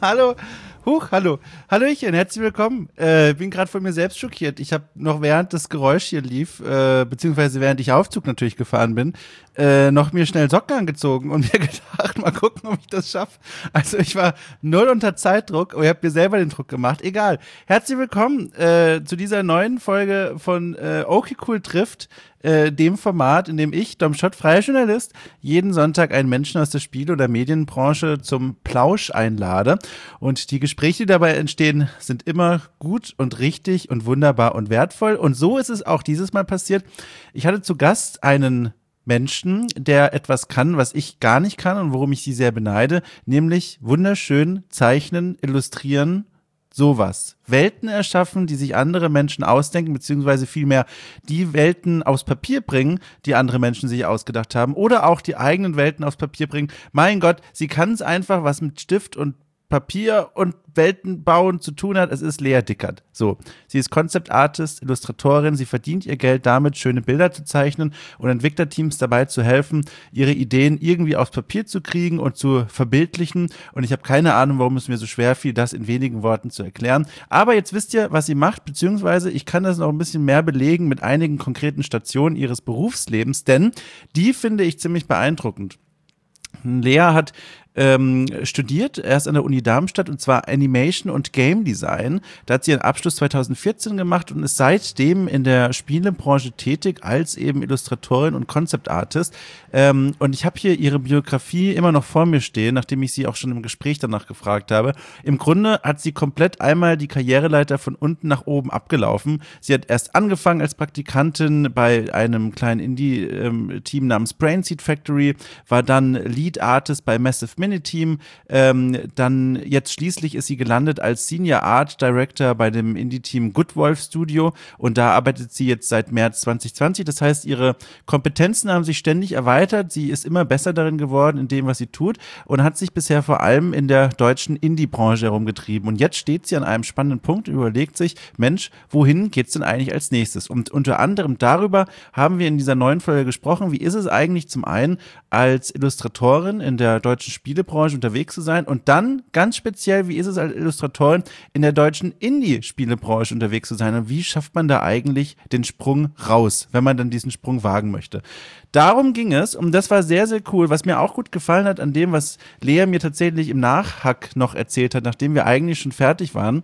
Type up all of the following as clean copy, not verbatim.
Hallo. Hallo. Hallöchen, herzlich willkommen. Bin gerade von mir selbst schockiert. Ich habe noch während das Geräusch hier lief, beziehungsweise während ich Aufzug natürlich gefahren bin, noch mir schnell Socken angezogen und mir gedacht, mal gucken, ob ich das schaffe. Also ich war null unter Zeitdruck, aber ich habe mir selber den Druck gemacht. Egal. Herzlich willkommen zu dieser neuen Folge von Okay Cool trifft, dem Format, in dem ich, Dom Schott, freier Journalist, jeden Sonntag einen Menschen aus der Spiel- oder Medienbranche zum Plausch einlade. Und die Gespräche, die dabei entstehen, sind immer gut und richtig und wunderbar und wertvoll. Und so ist es auch dieses Mal passiert. Ich hatte zu Gast einen Menschen, der etwas kann, was ich gar nicht kann und worum ich sie sehr beneide, nämlich wunderschön zeichnen, illustrieren, sowas. Welten erschaffen, die sich andere Menschen ausdenken, beziehungsweise vielmehr die Welten aufs Papier bringen, die andere Menschen sich ausgedacht haben, oder auch die eigenen Welten aufs Papier bringen. Mein Gott, sie kann es einfach, was mit Stift und Papier und Welten bauen zu tun hat. Es ist Lea Dickert. So, sie ist Concept Artist, Illustratorin. Sie verdient ihr Geld damit, schöne Bilder zu zeichnen und Entwicklerteams dabei zu helfen, ihre Ideen irgendwie aufs Papier zu kriegen und zu verbildlichen. Und ich habe keine Ahnung, warum es mir so schwer fiel, das in wenigen Worten zu erklären. Aber jetzt wisst ihr, was sie macht, beziehungsweise ich kann das noch ein bisschen mehr belegen mit einigen konkreten Stationen ihres Berufslebens, denn die finde ich ziemlich beeindruckend. Lea hat studiert, erst an der Uni Darmstadt, und zwar Animation und Game Design. Da hat sie ihren Abschluss 2014 gemacht und ist seitdem in der Spielebranche tätig als eben Illustratorin und Concept Artist. Und ich habe hier ihre Biografie immer noch vor mir stehen, nachdem ich sie auch schon im Gespräch danach gefragt habe. Im Grunde hat sie komplett einmal die Karriereleiter von unten nach oben abgelaufen. Sie hat erst angefangen als Praktikantin bei einem kleinen Indie-Team namens Brainseed Factory, war dann Lead Artist bei Massive Team. Dann jetzt schließlich ist sie gelandet als Senior Art Director bei dem Indie-Team Good Wolf Studio und da arbeitet sie jetzt seit März 2020. Das heißt, ihre Kompetenzen haben sich ständig erweitert. Sie ist immer besser darin geworden, in dem, was sie tut, und hat sich bisher vor allem in der deutschen Indie-Branche herumgetrieben. Und jetzt steht sie an einem spannenden Punkt und überlegt sich, Mensch, wohin geht's denn eigentlich als nächstes? Und unter anderem darüber haben wir in dieser neuen Folge gesprochen. Wie ist es eigentlich zum einen als Illustratorin in der deutschen Spielebranche unterwegs zu sein und dann ganz speziell, wie ist es als Illustratorin in der deutschen Indie-Spielebranche unterwegs zu sein und wie schafft man da eigentlich den Sprung raus, wenn man dann diesen Sprung wagen möchte. Darum ging es und das war sehr, sehr cool. Was mir auch gut gefallen hat an dem, was Lea mir tatsächlich im Nachhack noch erzählt hat, nachdem wir eigentlich schon fertig waren,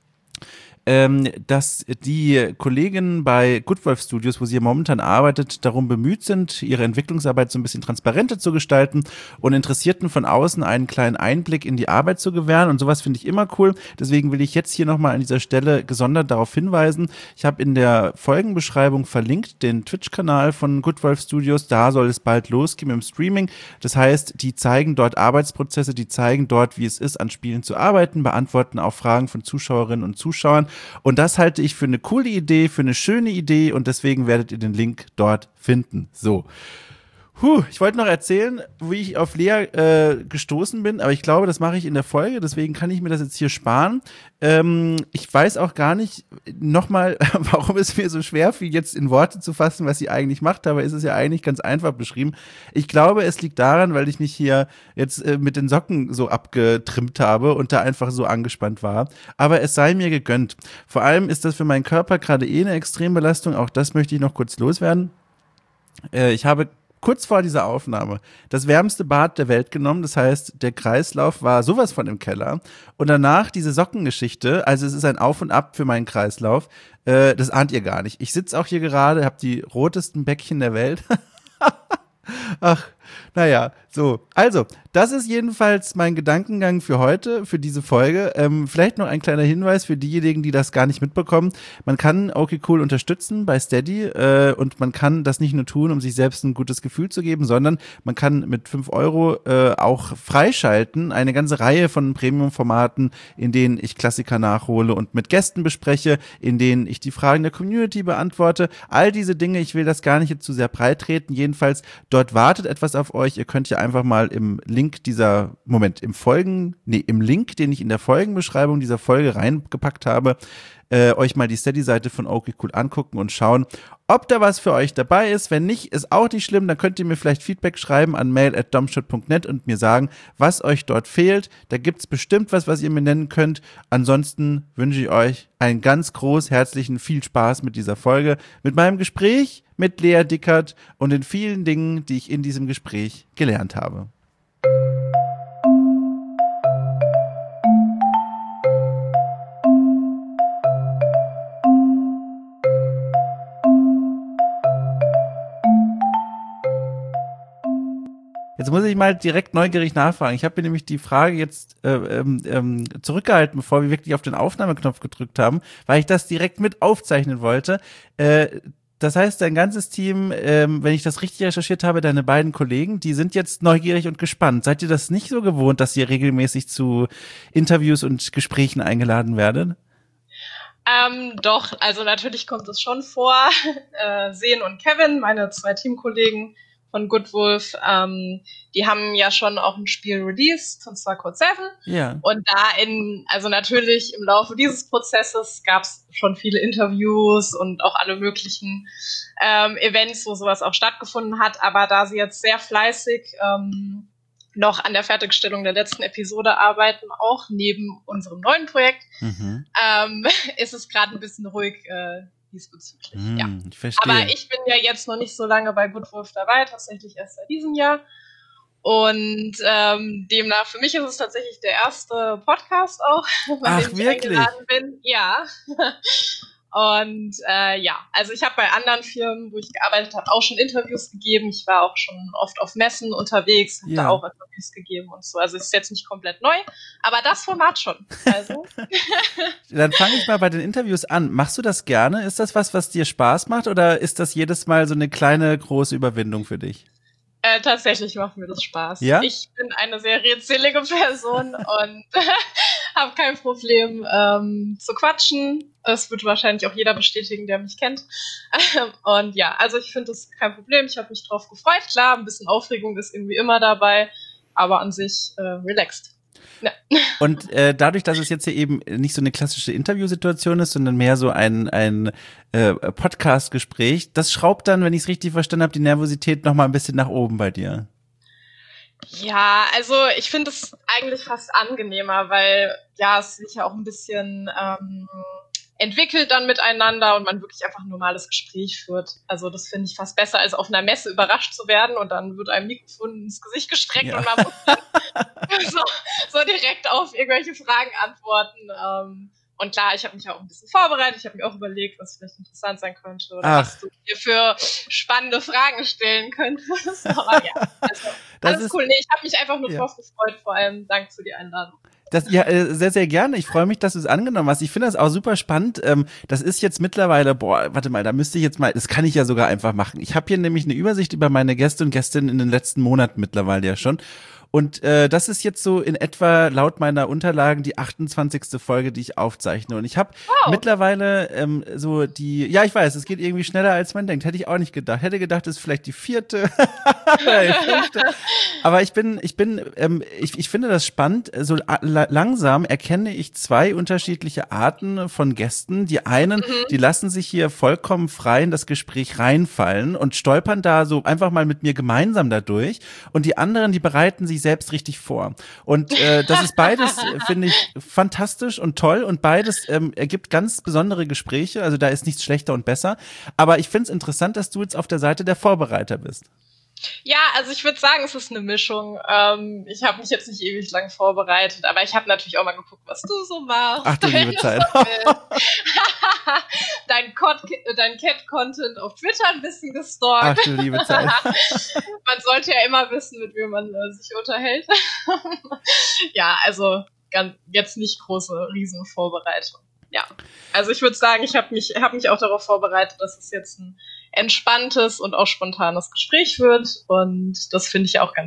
dass die Kolleginnen bei Good Wolf Studios, wo sie momentan arbeitet, darum bemüht sind, ihre Entwicklungsarbeit so ein bisschen transparenter zu gestalten und Interessierten von außen einen kleinen Einblick in die Arbeit zu gewähren, und sowas finde ich immer cool. Deswegen will ich jetzt hier nochmal an dieser Stelle gesondert darauf hinweisen. Ich habe in der Folgenbeschreibung verlinkt den Twitch-Kanal von Good Wolf Studios. Da soll es bald losgehen im Streaming. Das heißt, die zeigen dort Arbeitsprozesse, die zeigen dort, wie es ist, an Spielen zu arbeiten, beantworten auch Fragen von Zuschauerinnen und Zuschauern. Und das halte ich für eine coole Idee, für eine schöne Idee, und deswegen werdet ihr den Link dort finden. So. Ich wollte noch erzählen, wie ich auf Lea gestoßen bin, aber ich glaube, das mache ich in der Folge, deswegen kann ich mir das jetzt hier sparen. Ich weiß auch gar nicht nochmal, warum es mir so schwer fiel, jetzt in Worte zu fassen, was sie eigentlich macht, aber ist es ja eigentlich ganz einfach beschrieben. Ich glaube, es liegt daran, weil ich mich hier jetzt mit den Socken so abgetrimmt habe und da einfach so angespannt war. Aber es sei mir gegönnt. Vor allem ist das für meinen Körper gerade eine Extrembelastung, auch das möchte ich noch kurz loswerden. Ich habe kurz vor dieser Aufnahme das wärmste Bad der Welt genommen. Das heißt, der Kreislauf war sowas von im Keller. Und danach diese Sockengeschichte, also es ist ein Auf und Ab für meinen Kreislauf. Das ahnt ihr gar nicht. Ich sitze auch hier gerade, habe die rotesten Bäckchen der Welt. Ach, naja, so. Also, das ist jedenfalls mein Gedankengang für heute, für diese Folge. Vielleicht noch ein kleiner Hinweis für diejenigen, die das gar nicht mitbekommen. Man kann Okay Cool unterstützen bei Steady und man kann das nicht nur tun, um sich selbst ein gutes Gefühl zu geben, sondern man kann mit 5 Euro auch freischalten, eine ganze Reihe von Premium-Formaten, in denen ich Klassiker nachhole und mit Gästen bespreche, in denen ich die Fragen der Community beantworte. All diese Dinge, ich will das gar nicht jetzt zu sehr breit treten. Jedenfalls, dort wartet etwas auf euch. Ihr könnt ja einfach mal im Link im Link, den ich in der Folgenbeschreibung dieser Folge reingepackt habe, euch mal die Steady-Seite von Okay Cool angucken und schauen, ob da was für euch dabei ist. Wenn nicht, ist auch nicht schlimm. Dann könnt ihr mir vielleicht Feedback schreiben an mail@domshot.net und mir sagen, was euch dort fehlt. Da gibt's bestimmt was ihr mir nennen könnt. Ansonsten wünsche ich euch einen ganz herzlichen viel Spaß mit dieser Folge, mit meinem Gespräch mit Lea Dickert und den vielen Dingen, die ich in diesem Gespräch gelernt habe. Jetzt muss ich mal direkt neugierig nachfragen. Ich habe mir nämlich die Frage jetzt zurückgehalten, bevor wir wirklich auf den Aufnahmeknopf gedrückt haben, weil ich das direkt mit aufzeichnen wollte. Das heißt, dein ganzes Team, wenn ich das richtig recherchiert habe, deine beiden Kollegen, die sind jetzt neugierig und gespannt. Seid ihr das nicht so gewohnt, dass ihr regelmäßig zu Interviews und Gesprächen eingeladen werdet? Doch, also natürlich kommt es schon vor. Sen und Kevin, meine 2 Teamkollegen von Good Wolf, die haben ja schon auch ein Spiel released, und zwar Code 7. Ja. Und also natürlich im Laufe dieses Prozesses gab es schon viele Interviews und auch alle möglichen Events, wo sowas auch stattgefunden hat. Aber da sie jetzt sehr fleißig noch an der Fertigstellung der letzten Episode arbeiten, auch neben unserem neuen Projekt, ist es gerade ein bisschen ruhig diesbezüglich. Ja. Ich verstehe. Aber ich bin ja jetzt noch nicht so lange bei Good Wolf dabei, tatsächlich erst seit diesem Jahr. Und demnach, für mich ist es tatsächlich der erste Podcast auch, bei dem ich eingeladen bin. Ja. Und also ich habe bei anderen Firmen, wo ich gearbeitet habe, auch schon Interviews gegeben. Ich war auch schon oft auf Messen unterwegs, habe da auch Interviews gegeben und so. Also es ist jetzt nicht komplett neu, aber das Format schon. Also. Dann fange ich mal bei den Interviews an. Machst du das gerne? Ist das was dir Spaß macht oder ist das jedes Mal so eine kleine, große Überwindung für dich? Tatsächlich macht mir das Spaß. Ja? Ich bin eine sehr redselige Person und habe kein Problem zu quatschen. Das wird wahrscheinlich auch jeder bestätigen, der mich kennt. Und ja, also ich finde das kein Problem. Ich habe mich drauf gefreut. Klar, ein bisschen Aufregung ist irgendwie immer dabei, aber an sich relaxed. Ja. Und dadurch, dass es jetzt hier eben nicht so eine klassische Interviewsituation ist, sondern mehr so ein Podcast-Gespräch, das schraubt dann, wenn ich es richtig verstanden habe, die Nervosität noch mal ein bisschen nach oben bei dir. Ja, also ich finde es eigentlich fast angenehmer, weil ja, es sich ja auch ein bisschen entwickelt dann miteinander und man wirklich einfach ein normales Gespräch führt. Also das finde ich fast besser, als auf einer Messe überrascht zu werden und dann wird einem Mikrofon ins Gesicht gestreckt und man muss dann so direkt auf irgendwelche Fragen antworten. Und klar, ich habe mich auch ein bisschen vorbereitet. Ich habe mir auch überlegt, was vielleicht interessant sein könnte oder was du mir für spannende Fragen stellen könntest. Aber ja, also alles cool. Nee, ich habe mich einfach nur drauf gefreut. Vor allem danke für die Einladung. Sehr, sehr gerne. Ich freue mich, dass du es angenommen hast. Ich finde das auch super spannend. Das ist jetzt mittlerweile, warte mal, da müsste ich jetzt mal, das kann ich ja sogar einfach machen. Ich habe hier nämlich eine Übersicht über meine Gäste und Gästinnen in den letzten Monaten mittlerweile ja schon. Und das ist jetzt so in etwa laut meiner Unterlagen die 28. Folge, die ich aufzeichne. Und ich habe mittlerweile ich weiß, es geht irgendwie schneller, als man denkt. Hätte ich auch nicht gedacht. Hätte gedacht, es ist vielleicht die 4. oder die 5. Aber ich finde das spannend. So langsam erkenne ich 2 unterschiedliche Arten von Gästen. Die einen, die lassen sich hier vollkommen frei in das Gespräch reinfallen und stolpern da so einfach mal mit mir gemeinsam dadurch. Und die anderen, die bereiten sich selbst richtig vor. Und das ist beides, finde ich, fantastisch und toll und beides ergibt ganz besondere Gespräche. Also da ist nichts schlechter und besser. Aber ich finde es interessant, dass du jetzt auf der Seite der Vorbereiter bist. Ja, also ich würde sagen, es ist eine Mischung. Ich habe mich jetzt nicht ewig lang vorbereitet, aber ich habe natürlich auch mal geguckt, was du so machst. Ach du liebe Zeit. Dein Cat-Content auf Twitter ein bisschen gestalkt. Ach du liebe Zeit. Man sollte ja immer wissen, mit wem man sich unterhält. Ja, also jetzt nicht große Riesenvorbereitung. Ja, also ich würde sagen, ich habe mich auch darauf vorbereitet, dass es jetzt ein entspanntes und auch spontanes Gespräch wird und das finde ich auch ganz cool.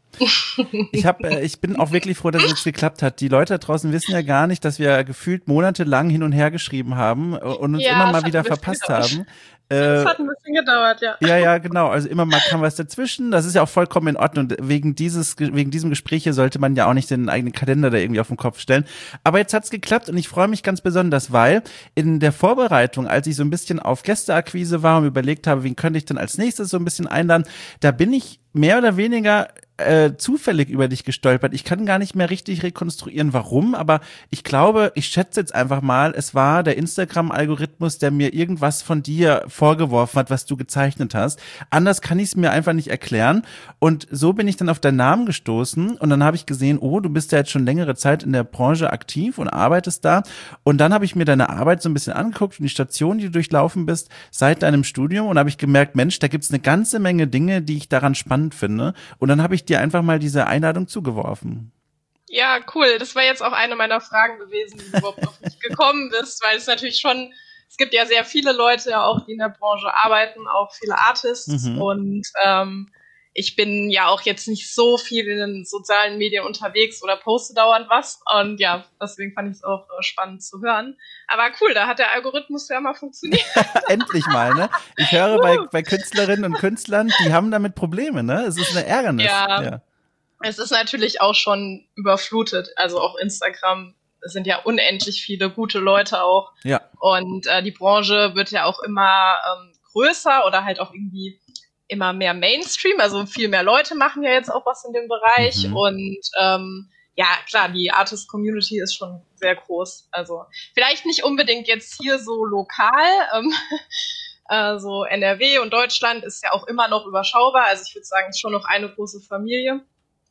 Ich bin auch wirklich froh, dass es jetzt geklappt hat. Die Leute da draußen wissen ja gar nicht, dass wir gefühlt monatelang hin und her geschrieben haben und uns immer mal wieder verpasst haben. Das hat ein bisschen gedauert, ja. Ja, genau. Also immer mal kam was dazwischen. Das ist ja auch vollkommen in Ordnung. Und wegen diesem Gespräch hier sollte man ja auch nicht den eigenen Kalender da irgendwie auf den Kopf stellen. Aber jetzt hat's geklappt und ich freue mich ganz besonders, weil in der Vorbereitung, als ich so ein bisschen auf Gästeakquise war und überlegt habe, wen könnte ich denn als nächstes so ein bisschen einladen, da bin ich mehr oder weniger zufällig über dich gestolpert. Ich kann gar nicht mehr richtig rekonstruieren, warum, aber ich glaube, ich schätze jetzt einfach mal, es war der Instagram-Algorithmus, der mir irgendwas von dir vorgeworfen hat, was du gezeichnet hast. Anders kann ich es mir einfach nicht erklären. Und so bin ich dann auf deinen Namen gestoßen und dann habe ich gesehen, oh, du bist ja jetzt schon längere Zeit in der Branche aktiv und arbeitest da. Und dann habe ich mir deine Arbeit so ein bisschen angeguckt und die Station, die du durchlaufen bist, seit deinem Studium und habe ich gemerkt, Mensch, da gibt's eine ganze Menge Dinge, die ich daran spannend finde. Und dann habe ich dir einfach mal diese Einladung zugeworfen. Ja, cool. Das war jetzt auch eine meiner Fragen gewesen, wie du überhaupt auf mich gekommen bist, weil es natürlich schon, es gibt ja sehr viele Leute auch, die in der Branche arbeiten, auch viele Artists und ich bin ja auch jetzt nicht so viel in den sozialen Medien unterwegs oder poste dauernd was und ja, deswegen fand ich es auch spannend zu hören. Aber cool, da hat der Algorithmus ja mal funktioniert. Endlich mal, ne? Ich höre bei Künstlerinnen und Künstlern, die haben damit Probleme, ne? Es ist eine Ärgernis. Ja. Es ist natürlich auch schon überflutet, also auch Instagram, es sind ja unendlich viele gute Leute auch. Ja. Und die Branche wird ja auch immer größer oder halt auch irgendwie immer mehr Mainstream, also viel mehr Leute machen ja jetzt auch was in dem Bereich und ja, klar, die Artist-Community ist schon sehr groß, also vielleicht nicht unbedingt jetzt hier so lokal, so NRW und Deutschland ist ja auch immer noch überschaubar, also ich würde sagen, es ist schon noch eine große Familie,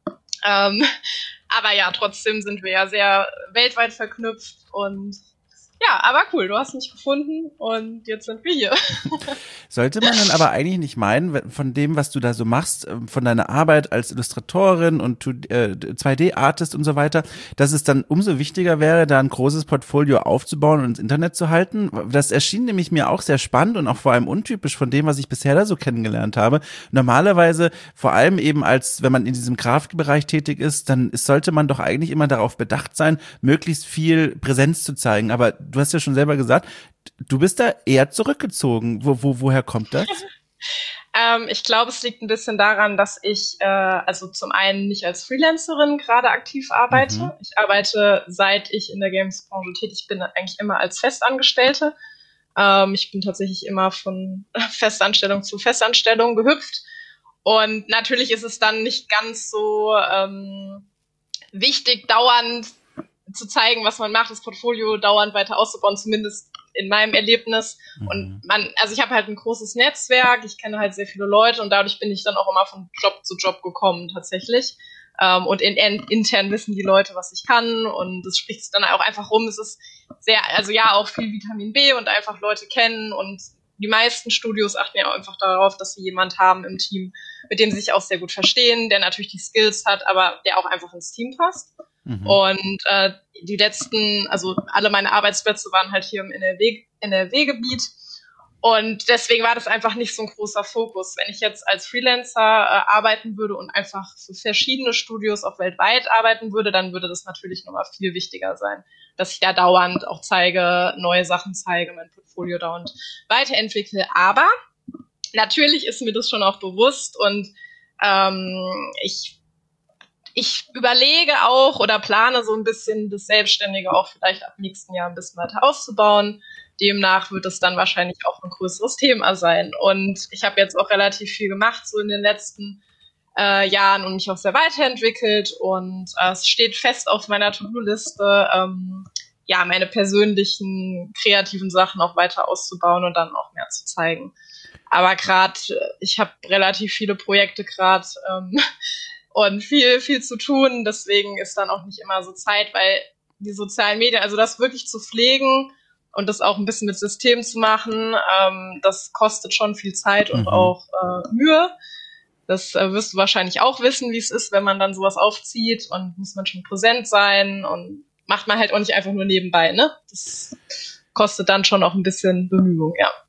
aber ja, trotzdem sind wir ja sehr weltweit verknüpft und ja, aber cool, du hast mich gefunden und jetzt sind wir hier. Sollte man dann aber eigentlich nicht meinen, von dem, was du da so machst, von deiner Arbeit als Illustratorin und 2D-Artist und so weiter, dass es dann umso wichtiger wäre, da ein großes Portfolio aufzubauen und ins Internet zu halten? Das erschien nämlich mir auch sehr spannend und auch vor allem untypisch von dem, was ich bisher da so kennengelernt habe. Normalerweise, vor allem eben als, wenn man in diesem Grafikbereich tätig ist, dann sollte man doch eigentlich immer darauf bedacht sein, möglichst viel Präsenz zu zeigen. Aber du hast ja schon selber gesagt, du bist da eher zurückgezogen. Woher kommt das? Ich glaube, es liegt ein bisschen daran, dass ich also zum einen nicht als Freelancerin gerade aktiv arbeite. Ich arbeite, seit ich in der Games-Branche tätig bin, eigentlich immer als Festangestellte. Ich bin tatsächlich immer von Festanstellung zu Festanstellung gehüpft. Und natürlich ist es dann nicht ganz so wichtig, dauernd zu zeigen, was man macht, das Portfolio dauernd weiter auszubauen, zumindest in meinem Erlebnis. Und also ich habe halt ein großes Netzwerk, ich kenne halt sehr viele Leute und dadurch bin ich dann auch immer von Job zu Job gekommen tatsächlich. Und intern wissen die Leute, was ich kann und das spricht sich dann auch einfach rum. Es ist sehr, also ja, auch viel Vitamin B und einfach Leute kennen und die meisten Studios achten ja auch einfach darauf, dass sie jemand haben im Team, mit dem sie sich auch sehr gut verstehen, der natürlich die Skills hat, aber der auch einfach ins Team passt. Und die letzten, also alle meine Arbeitsplätze waren halt hier im NRW-Gebiet und deswegen war das einfach nicht so ein großer Fokus. Wenn ich jetzt als Freelancer arbeiten würde und einfach für verschiedene Studios auch weltweit arbeiten würde, dann würde das natürlich nochmal viel wichtiger sein, dass ich da dauernd auch zeige, neue Sachen zeige, mein Portfolio dauernd weiterentwickle. Aber natürlich ist mir das schon auch bewusst und ich überlege auch oder plane so ein bisschen das Selbstständige auch vielleicht ab nächsten Jahr ein bisschen weiter auszubauen. Demnach wird es dann wahrscheinlich auch ein größeres Thema sein. Und ich habe jetzt auch relativ viel gemacht so in den letzten Jahren und mich auch sehr weiterentwickelt. Und es steht fest auf meiner To-Do-Liste, ja, meine persönlichen kreativen Sachen auch weiter auszubauen und dann auch mehr zu zeigen. Aber gerade, ich habe relativ viele Projekte gerade und viel zu tun. Deswegen ist dann auch nicht immer so Zeit, weil die sozialen Medien, also das wirklich zu pflegen und das auch ein bisschen mit System zu machen, das kostet schon viel Zeit und auch Mühe. Das wirst du wahrscheinlich auch wissen, wie es ist, wenn man dann sowas aufzieht und muss man schon präsent sein und macht man halt auch nicht einfach nur nebenbei, ne? Das kostet dann schon auch ein bisschen Bemühung, ja.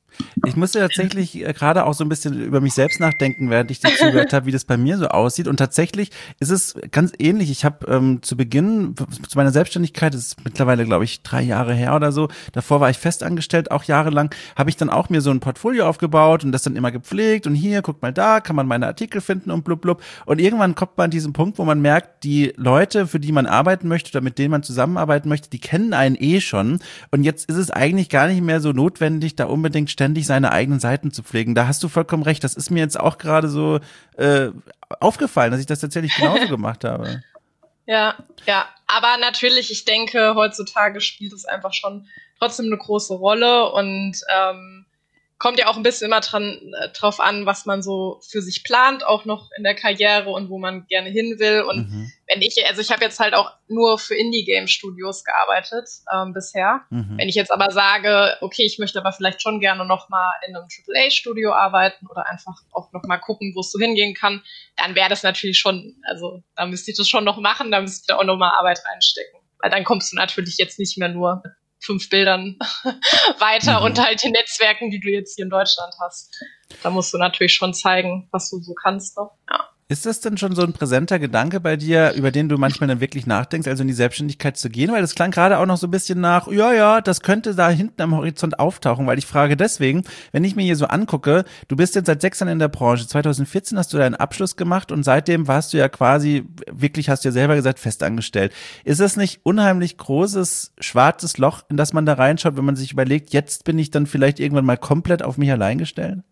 Ich musste tatsächlich gerade auch so ein bisschen über mich selbst nachdenken, während ich dir zugehört habe, wie das bei mir so aussieht. Und tatsächlich ist es ganz ähnlich. Ich habe zu Beginn, zu meiner Selbstständigkeit, das ist mittlerweile, glaube ich, 3 Jahre her oder so, davor war ich festangestellt, auch jahrelang, habe ich dann auch mir so ein Portfolio aufgebaut und das dann immer gepflegt. Und hier, guck mal da, kann man meine Artikel finden und blub blub. Und irgendwann kommt man an diesen Punkt, wo man merkt, die Leute, für die man arbeiten möchte oder mit denen man zusammenarbeiten möchte, die kennen einen eh schon. Und jetzt ist es eigentlich gar nicht mehr so notwendig, da unbedingt ständig seine eigenen Seiten zu pflegen. Da hast du vollkommen recht. Das ist mir jetzt auch gerade so aufgefallen, dass ich das tatsächlich genauso gemacht habe. Ja, ja. Aber natürlich, ich denke, heutzutage spielt es einfach schon trotzdem eine große Rolle und kommt ja auch ein bisschen immer drauf an, was man so für sich plant, auch noch in der Karriere und wo man gerne hin will. Und wenn ich habe jetzt halt auch nur für Indie-Game-Studios gearbeitet bisher. Wenn ich jetzt aber sage, okay, ich möchte aber vielleicht schon gerne noch mal in einem AAA-Studio arbeiten oder einfach auch noch mal gucken, wo es so hingehen kann, dann wäre das natürlich schon, also da müsste ich das schon noch machen, da müsste ich da auch noch mal Arbeit reinstecken. Weil dann kommst du natürlich jetzt nicht mehr nur mit 5 Bildern weiter und halt den Netzwerken, die du jetzt hier in Deutschland hast. Da musst du natürlich schon zeigen, was du so kannst. Ne? Ja. Ist das denn schon so ein präsenter Gedanke bei dir, über den du manchmal dann wirklich nachdenkst, also in die Selbstständigkeit zu gehen? Weil das klang gerade auch noch so ein bisschen nach, ja, das könnte da hinten am Horizont auftauchen, weil ich frage deswegen, wenn ich mir hier so angucke, du bist jetzt seit 6 Jahren in der Branche, 2014 hast du deinen Abschluss gemacht und seitdem warst du ja quasi, wirklich hast du ja selber gesagt, festangestellt. Ist das nicht unheimlich großes, schwarzes Loch, in das man da reinschaut, wenn man sich überlegt, jetzt bin ich dann vielleicht irgendwann mal komplett auf mich allein gestellt?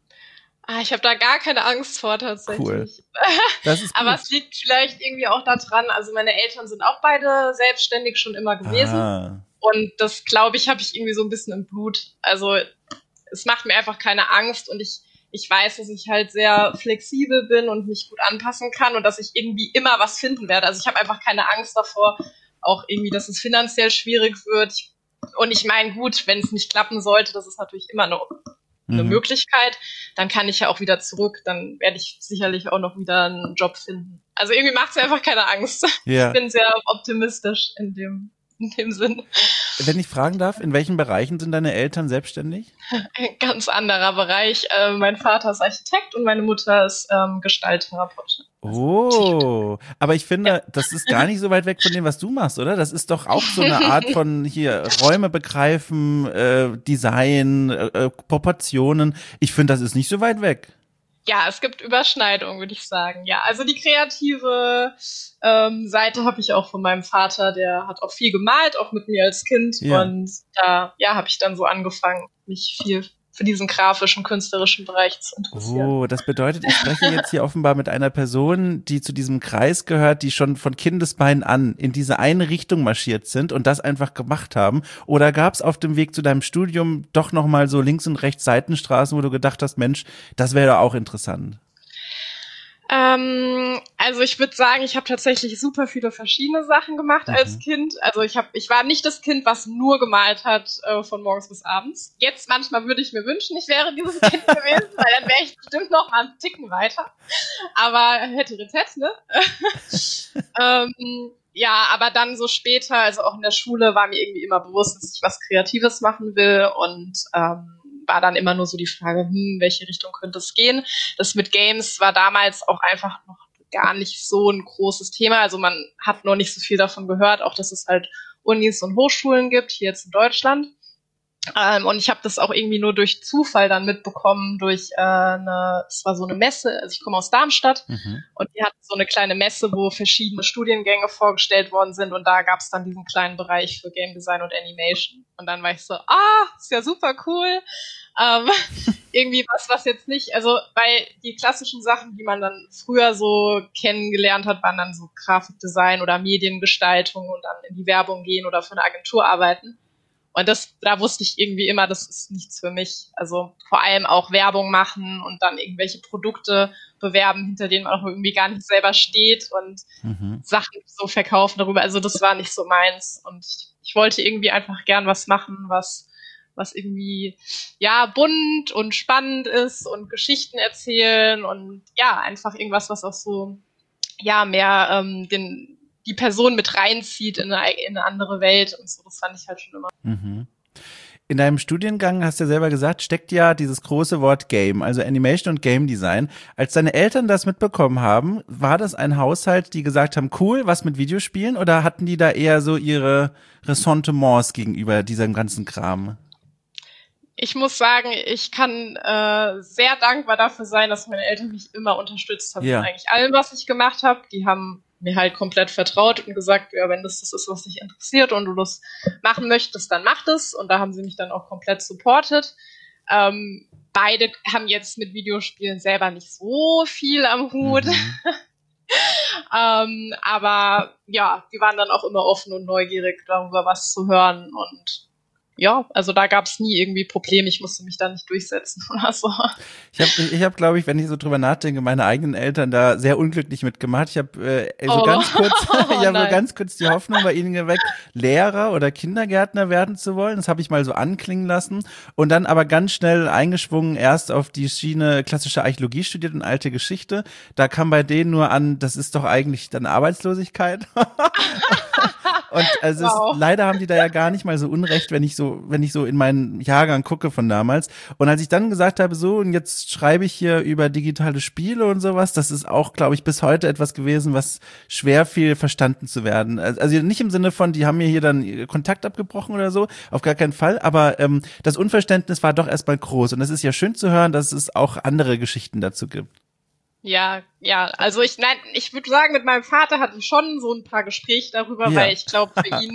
Ich habe da gar keine Angst vor tatsächlich. Cool. Das ist gut. Aber es liegt vielleicht irgendwie auch daran, also meine Eltern sind auch beide selbstständig schon immer gewesen. Und das, glaube ich, habe ich irgendwie so ein bisschen im Blut. Also es macht mir einfach keine Angst und ich weiß, dass ich halt sehr flexibel bin und mich gut anpassen kann und dass ich irgendwie immer was finden werde. Also ich habe einfach keine Angst davor, auch irgendwie, dass es finanziell schwierig wird. Und ich meine, gut, wenn es nicht klappen sollte, das ist natürlich immer eine Möglichkeit, dann kann ich ja auch wieder zurück, dann werde ich sicherlich auch noch wieder einen Job finden. Also irgendwie macht es mir einfach keine Angst. Ja. Ich bin sehr optimistisch in dem Sinn. Wenn ich fragen darf, in welchen Bereichen sind deine Eltern selbstständig? Ein ganz anderer Bereich. Mein Vater ist Architekt und meine Mutter ist Gestalttherapeutin. Oh, aber ich finde, das ist gar nicht so weit weg von dem, was du machst, oder? Das ist doch auch so eine Art von hier Räume begreifen, Design, Proportionen. Ich finde, das ist nicht so weit weg. Ja, es gibt Überschneidungen, würde ich sagen. Ja, also die kreative Seite habe ich auch von meinem Vater, der hat auch viel gemalt, auch mit mir als Kind. Ja. Und da habe ich dann so angefangen, mich viel für diesen grafischen, künstlerischen Bereich zu interessieren. Oh, das bedeutet, ich spreche jetzt hier offenbar mit einer Person, die zu diesem Kreis gehört, die schon von Kindesbeinen an in diese eine Richtung marschiert sind und das einfach gemacht haben. Oder gab es auf dem Weg zu deinem Studium doch nochmal so links und rechts Seitenstraßen, wo du gedacht hast, Mensch, das wäre auch interessant? Also ich würde sagen, ich habe tatsächlich super viele verschiedene Sachen gemacht als Kind. Also ich war nicht das Kind, was nur gemalt hat von morgens bis abends. Jetzt manchmal würde ich mir wünschen, ich wäre dieses Kind gewesen, weil dann wäre ich bestimmt noch mal einen Ticken weiter. Aber hätte Retett, ne? Ja, aber dann so später, also auch in der Schule, war mir irgendwie immer bewusst, dass ich was Kreatives machen will und war dann immer nur so die Frage, welche Richtung könnte es gehen. Das mit Games war damals auch einfach noch gar nicht so ein großes Thema. Also man hat noch nicht so viel davon gehört, auch dass es halt Unis und Hochschulen gibt, hier jetzt in Deutschland. Und ich habe das auch irgendwie nur durch Zufall dann mitbekommen, es war so eine Messe, also ich komme aus Darmstadt und die hatten so eine kleine Messe, wo verschiedene Studiengänge vorgestellt worden sind und da gab es dann diesen kleinen Bereich für Game Design und Animation. Und dann war ich so, ist ja super cool. Irgendwie was jetzt nicht, also weil die klassischen Sachen, die man dann früher so kennengelernt hat, waren dann so Grafikdesign oder Mediengestaltung und dann in die Werbung gehen oder für eine Agentur arbeiten. Und da wusste ich irgendwie immer, das ist nichts für mich. Also vor allem auch Werbung machen und dann irgendwelche Produkte bewerben, hinter denen man auch irgendwie gar nicht selber steht und Sachen so verkaufen darüber. Also das war nicht so meins. Und ich wollte irgendwie einfach gern was machen, was irgendwie, ja, bunt und spannend ist und Geschichten erzählen und ja, einfach irgendwas, was auch so, ja, mehr die Person mit reinzieht in eine andere Welt und so. Das fand ich halt schon immer. In deinem Studiengang, hast du ja selber gesagt, steckt ja dieses große Wort Game, also Animation und Game Design. Als deine Eltern das mitbekommen haben, war das ein Haushalt, die gesagt haben, cool, was mit Videospielen, oder hatten die da eher so ihre Ressentiments gegenüber diesem ganzen Kram? Ich muss sagen, ich kann sehr dankbar dafür sein, dass meine Eltern mich immer unterstützt haben in Ja. eigentlich allem, was ich gemacht habe. Die haben mir halt komplett vertraut und gesagt, ja, wenn das ist, was dich interessiert und du das machen möchtest, dann mach das. Und da haben sie mich dann auch komplett supportet. Beide haben jetzt mit Videospielen selber nicht so viel am Hut. Aber ja, die waren dann auch immer offen und neugierig darüber, was zu hören. Und ja, also da gab es nie irgendwie Probleme. Ich musste mich da nicht durchsetzen oder so. Ich hab, glaube ich, wenn ich so drüber nachdenke, meine eigenen Eltern da sehr unglücklich mitgemacht. Ich habe so ganz kurz, ich habe so ganz kurz die Hoffnung bei ihnen geweckt, Lehrer oder Kindergärtner werden zu wollen. Das habe ich mal so anklingen lassen und dann aber ganz schnell eingeschwungen, erst auf die Schiene klassische Archäologie studiert und alte Geschichte. Da kam bei denen nur an, das ist doch eigentlich dann Arbeitslosigkeit. Und also Wow. leider haben die da ja gar nicht mal so Unrecht, wenn ich so in meinen Jahrgang gucke von damals. Und als ich dann gesagt habe, so, und jetzt schreibe ich hier über digitale Spiele und sowas, das ist auch, glaube ich, bis heute etwas gewesen, was schwer viel verstanden zu werden. Also nicht im Sinne von, die haben mir hier dann Kontakt abgebrochen oder so, auf gar keinen Fall, aber das Unverständnis war doch erstmal groß. Und es ist ja schön zu hören, dass es auch andere Geschichten dazu gibt. Ja, also ich würde sagen, mit meinem Vater hatte ich schon so ein paar Gespräche darüber, Ja. weil ich glaube,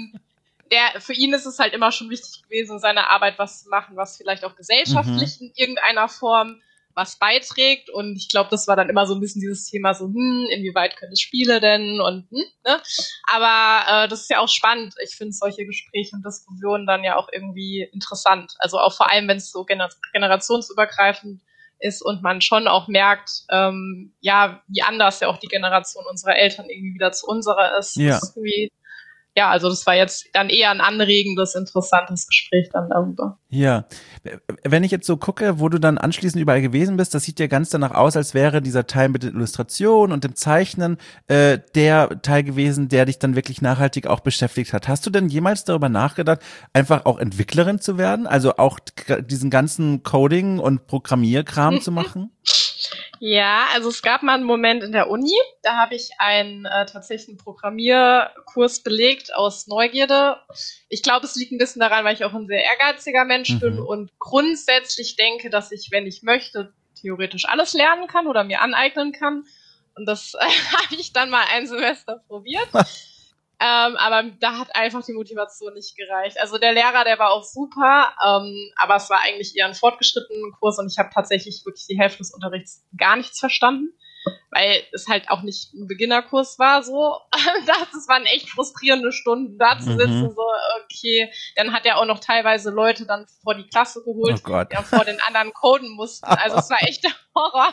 für ihn ist es halt immer schon wichtig gewesen, seine Arbeit was zu machen, was vielleicht auch gesellschaftlich in irgendeiner Form was beiträgt. Und ich glaube, das war dann immer so ein bisschen dieses Thema so, inwieweit können es Spiele denn und ne? Aber das ist ja auch spannend. Ich finde solche Gespräche und Diskussionen dann ja auch irgendwie interessant. Also auch vor allem, wenn es so generationsübergreifend ist und man schon auch merkt, wie anders ja auch die Generation unserer Eltern irgendwie wieder zu unserer ist. Ja. Das ist irgendwie, ja, also das war jetzt dann eher ein anregendes, interessantes Gespräch dann darüber. Ja, wenn ich jetzt so gucke, wo du dann anschließend überall gewesen bist, das sieht ja ganz danach aus, als wäre dieser Teil mit der Illustration und dem Zeichnen der Teil gewesen, der dich dann wirklich nachhaltig auch beschäftigt hat. Hast du denn jemals darüber nachgedacht, einfach auch Entwicklerin zu werden? Also auch diesen ganzen Coding- und Programmierkram zu machen? Ja, also es gab mal einen Moment in der Uni, da habe ich einen tatsächlichen Programmierkurs belegt aus Neugierde. Ich glaube, es liegt ein bisschen daran, weil ich auch ein sehr ehrgeiziger Mensch bin und grundsätzlich denke, dass ich, wenn ich möchte, theoretisch alles lernen kann oder mir aneignen kann. Und das habe ich dann mal ein Semester probiert. Aber da hat einfach die Motivation nicht gereicht. Also der Lehrer, der war auch super, aber es war eigentlich eher ein fortgeschrittenen Kurs und ich habe tatsächlich wirklich die Hälfte des Unterrichts gar nichts verstanden, weil es halt auch nicht ein Beginnerkurs war, so. Das waren echt frustrierende Stunden, da zu sitzen, so, okay. Dann hat er auch noch teilweise Leute dann vor die Klasse geholt, Oh die ja vor den anderen coden mussten. Also es war echt der Horror.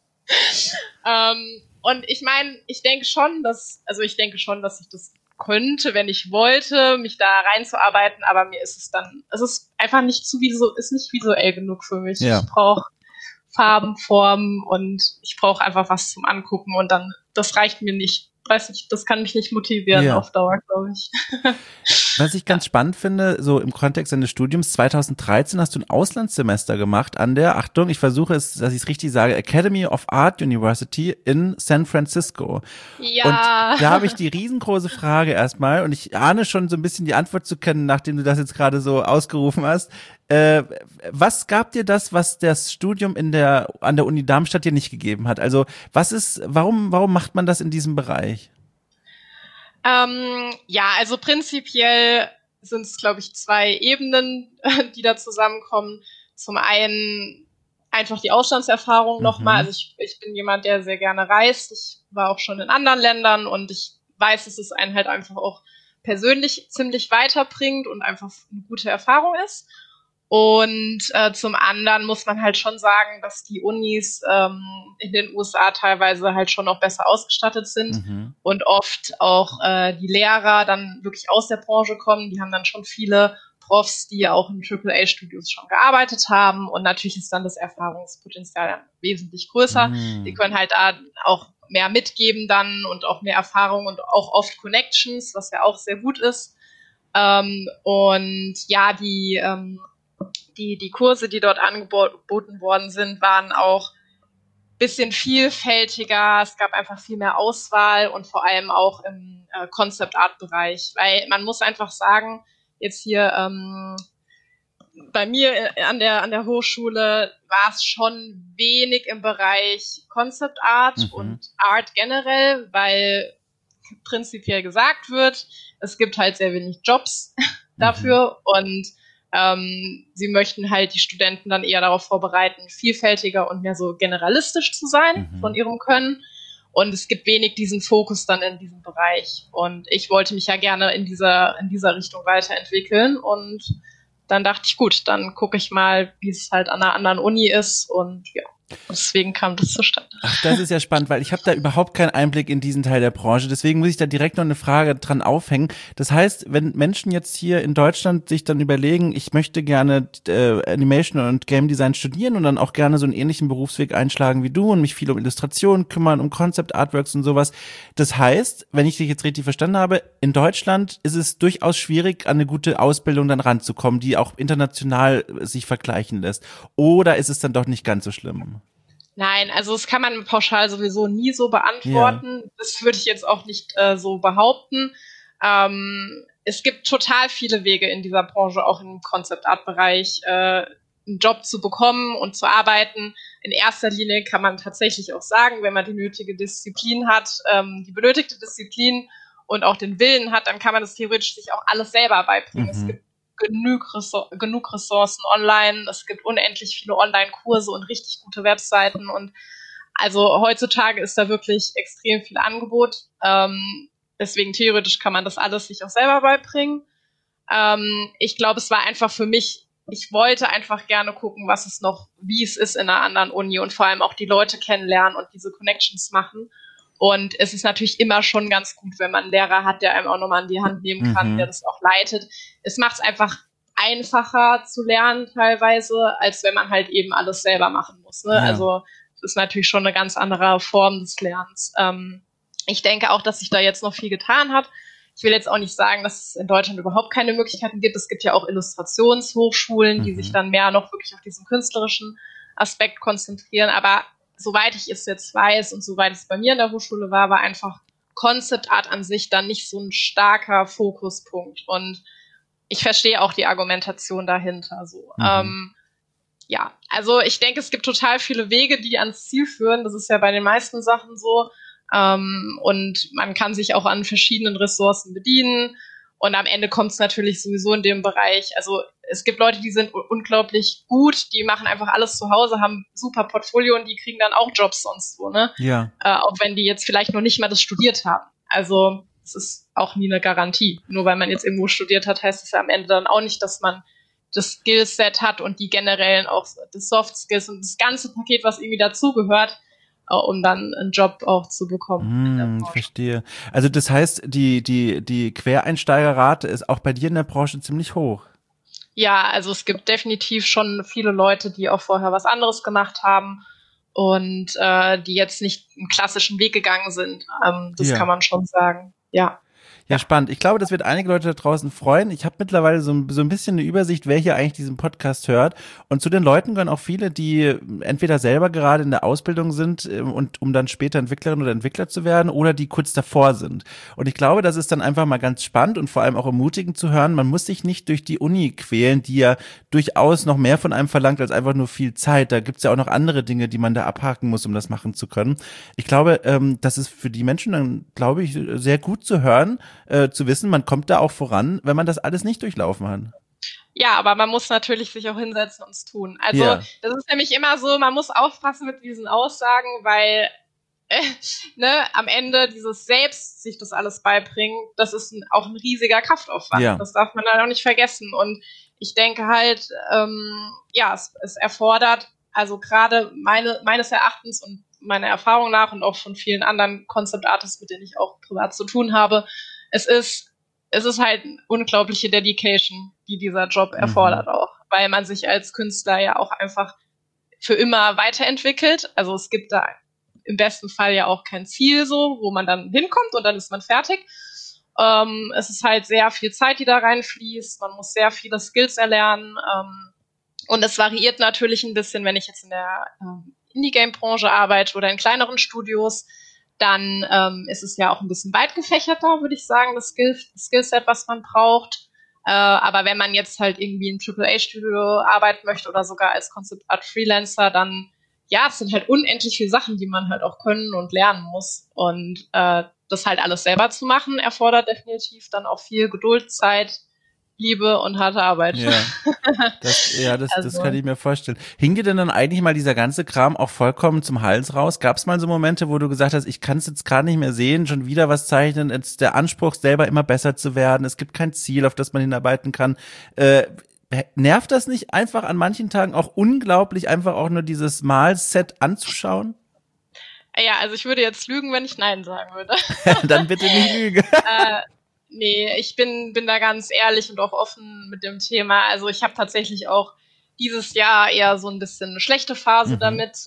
Und ich meine, ich denke schon, dass ich das könnte, wenn ich wollte, mich da reinzuarbeiten, aber mir ist es ist einfach nicht ist nicht visuell genug für mich. Ja. Ich brauche Farben, Formen und ich brauche einfach was zum Angucken und dann, das reicht mir nicht. Weiß nicht, das kann mich nicht motivieren auf Dauer, glaube ich. Was ich ganz spannend finde, so im Kontext deines Studiums, 2013 hast du ein Auslandssemester gemacht an der, Achtung, ich versuche es, dass ich es richtig sage, Academy of Art University in San Francisco. Ja. Und da habe ich die riesengroße Frage erstmal, und ich ahne schon so ein bisschen die Antwort zu kennen, nachdem du das jetzt gerade so ausgerufen hast. Was gab dir das, was das Studium an der Uni Darmstadt dir nicht gegeben hat? Also warum macht man das in diesem Bereich? Also prinzipiell sind es, glaube ich, zwei Ebenen, die da zusammenkommen. Zum einen einfach die Auslandserfahrung nochmal. Also ich bin jemand, der sehr gerne reist. Ich war auch schon in anderen Ländern und ich weiß, dass es einen halt einfach auch persönlich ziemlich weiterbringt und einfach eine gute Erfahrung ist. Und zum anderen muss man halt schon sagen, dass die Unis in den USA teilweise halt schon auch besser ausgestattet sind und oft auch die Lehrer dann wirklich aus der Branche kommen. Die haben dann schon viele Profs, die auch in AAA-Studios schon gearbeitet haben und natürlich ist dann das Erfahrungspotenzial wesentlich größer. Die können halt da auch mehr mitgeben dann und auch mehr Erfahrung und auch oft Connections, was ja auch sehr gut ist. Und ja, die Kurse, die dort angeboten worden sind, waren auch ein bisschen vielfältiger. Es gab einfach viel mehr Auswahl und vor allem auch im Concept Art Bereich, weil man muss einfach sagen, jetzt hier bei mir an der Hochschule war es schon wenig im Bereich Concept Art und Art generell, weil prinzipiell gesagt wird, es gibt halt sehr wenig Jobs dafür und sie möchten halt die Studenten dann eher darauf vorbereiten, vielfältiger und mehr so generalistisch zu sein von ihrem Können. Und es gibt wenig diesen Fokus dann in diesem Bereich. Und ich wollte mich ja gerne in dieser Richtung weiterentwickeln. Und dann dachte ich, gut, dann gucke ich mal, wie es halt an einer anderen Uni ist. Und ja, deswegen kam das zustande. Ach, das ist ja spannend, weil ich habe da überhaupt keinen Einblick in diesen Teil der Branche. Deswegen muss ich da direkt noch eine Frage dran aufhängen. Das heißt, wenn Menschen jetzt hier in Deutschland sich dann überlegen, ich möchte gerne Animation und Game Design studieren und dann auch gerne so einen ähnlichen Berufsweg einschlagen wie du und mich viel um Illustrationen kümmern, um Concept Artworks und sowas. Das heißt, wenn ich dich jetzt richtig verstanden habe, in Deutschland ist es durchaus schwierig, an eine gute Ausbildung dann ranzukommen, die auch international sich vergleichen lässt. Oder ist es dann doch nicht ganz so schlimm? Nein, also das kann man pauschal sowieso nie so beantworten. Ja. Das würde ich jetzt auch nicht so behaupten. Es gibt total viele Wege in dieser Branche, auch im Concept-Art-Bereich, einen Job zu bekommen und zu arbeiten. In erster Linie kann man tatsächlich auch sagen, wenn man die nötige Disziplin hat, die benötigte Disziplin und auch den Willen hat, dann kann man das theoretisch sich auch alles selber beibringen. Es gibt genug Ressourcen online, es gibt unendlich viele Online-Kurse und richtig gute Webseiten und also heutzutage ist da wirklich extrem viel Angebot, deswegen theoretisch kann man das alles sich auch selber beibringen. Ich glaube, es war einfach für mich, ich wollte einfach gerne gucken, wie es ist in einer anderen Uni und vor allem auch die Leute kennenlernen und diese Connections machen. Und es ist natürlich immer schon ganz gut, wenn man einen Lehrer hat, der einem auch nochmal an die Hand nehmen kann, der das auch leitet. Es macht es einfach einfacher zu lernen teilweise, als wenn man halt eben alles selber machen muss. Ne? Ja. Also es ist natürlich schon eine ganz andere Form des Lernens. Ich denke auch, dass sich da jetzt noch viel getan hat. Ich will jetzt auch nicht sagen, dass es in Deutschland überhaupt keine Möglichkeiten gibt. Es gibt ja auch Illustrationshochschulen, die sich dann mehr noch wirklich auf diesen künstlerischen Aspekt konzentrieren. Aber soweit ich es jetzt weiß und soweit es bei mir in der Hochschule war einfach Concept Art an sich dann nicht so ein starker Fokuspunkt. Und ich verstehe auch die Argumentation dahinter. So. Ja, also ich denke, es gibt total viele Wege, die ans Ziel führen. Das ist ja bei den meisten Sachen so. Und man kann sich auch an verschiedenen Ressourcen bedienen. Und am Ende kommt es natürlich sowieso in dem Bereich, also es gibt Leute, die sind unglaublich gut, die machen einfach alles zu Hause, haben super Portfolio und die kriegen dann auch Jobs sonst wo, ne? Ja. Auch wenn die jetzt vielleicht noch nicht mal das studiert haben. Also es ist auch nie eine Garantie. Nur weil man jetzt irgendwo studiert hat, heißt es ja am Ende dann auch nicht, dass man das Skillset hat und die generellen auch die Soft Skills und das ganze Paket, was irgendwie dazugehört, um dann einen Job auch zu bekommen. Verstehe. Also das heißt, die Quereinsteigerrate ist auch bei dir in der Branche ziemlich hoch. Ja, also es gibt definitiv schon viele Leute, die auch vorher was anderes gemacht haben und die jetzt nicht einen klassischen Weg gegangen sind. Das kann man schon sagen, ja. Ja, spannend. Ich glaube, das wird einige Leute da draußen freuen. Ich habe mittlerweile so ein bisschen eine Übersicht, wer hier eigentlich diesen Podcast hört. Und zu den Leuten gehören auch viele, die entweder selber gerade in der Ausbildung sind und um dann später Entwicklerin oder Entwickler zu werden oder die kurz davor sind. Und ich glaube, das ist dann einfach mal ganz spannend und vor allem auch ermutigend zu hören. Man muss sich nicht durch die Uni quälen, die ja durchaus noch mehr von einem verlangt als einfach nur viel Zeit. Da gibt's ja auch noch andere Dinge, die man da abhaken muss, um das machen zu können. Ich glaube, das ist für die Menschen dann, glaube ich, sehr gut zu hören, zu wissen, man kommt da auch voran, wenn man das alles nicht durchlaufen hat. Ja, aber man muss natürlich sich auch hinsetzen und es tun. Also das ist nämlich immer so, man muss aufpassen mit diesen Aussagen, weil am Ende dieses Selbst sich das alles beibringen, das ist auch ein riesiger Kraftaufwand. Ja. Das darf man halt auch nicht vergessen. Und ich denke halt, es erfordert, also gerade meines Erachtens und meiner Erfahrung nach und auch von vielen anderen Concept Artists, mit denen ich auch privat zu tun habe, es ist halt eine unglaubliche Dedication, die dieser Job erfordert auch, weil man sich als Künstler ja auch einfach für immer weiterentwickelt. Also es gibt da im besten Fall ja auch kein Ziel so, wo man dann hinkommt und dann ist man fertig. Es ist halt sehr viel Zeit, die da reinfließt. Man muss sehr viele Skills erlernen. Und es variiert natürlich ein bisschen, wenn ich jetzt in der Indie-Game-Branche arbeite oder in kleineren Studios, dann ist es ja auch ein bisschen weit gefächerter, würde ich sagen, das Skillset, was man braucht. Aber wenn man jetzt halt irgendwie im AAA-Studio arbeiten möchte oder sogar als Concept Art Freelancer, dann ja, es sind halt unendlich viele Sachen, die man halt auch können und lernen muss. Und das halt alles selber zu machen, erfordert definitiv dann auch viel Geduld, Zeit, Liebe und harte Arbeit. Ja, das Also, kann ich mir vorstellen. Hing dir denn dann eigentlich mal dieser ganze Kram auch vollkommen zum Hals raus? Gab es mal so Momente, wo du gesagt hast, ich kann es jetzt gerade nicht mehr sehen, schon wieder was zeichnen, jetzt der Anspruch, selber immer besser zu werden, es gibt kein Ziel, auf das man hinarbeiten kann. Nervt das nicht einfach an manchen Tagen auch unglaublich, einfach auch nur dieses Malset anzuschauen? ja, also ich würde jetzt lügen, wenn ich Nein sagen würde. Dann bitte nicht lügen. Nee, ich bin da ganz ehrlich und auch offen mit dem Thema. Also ich habe tatsächlich auch dieses Jahr eher so ein bisschen eine schlechte Phase damit.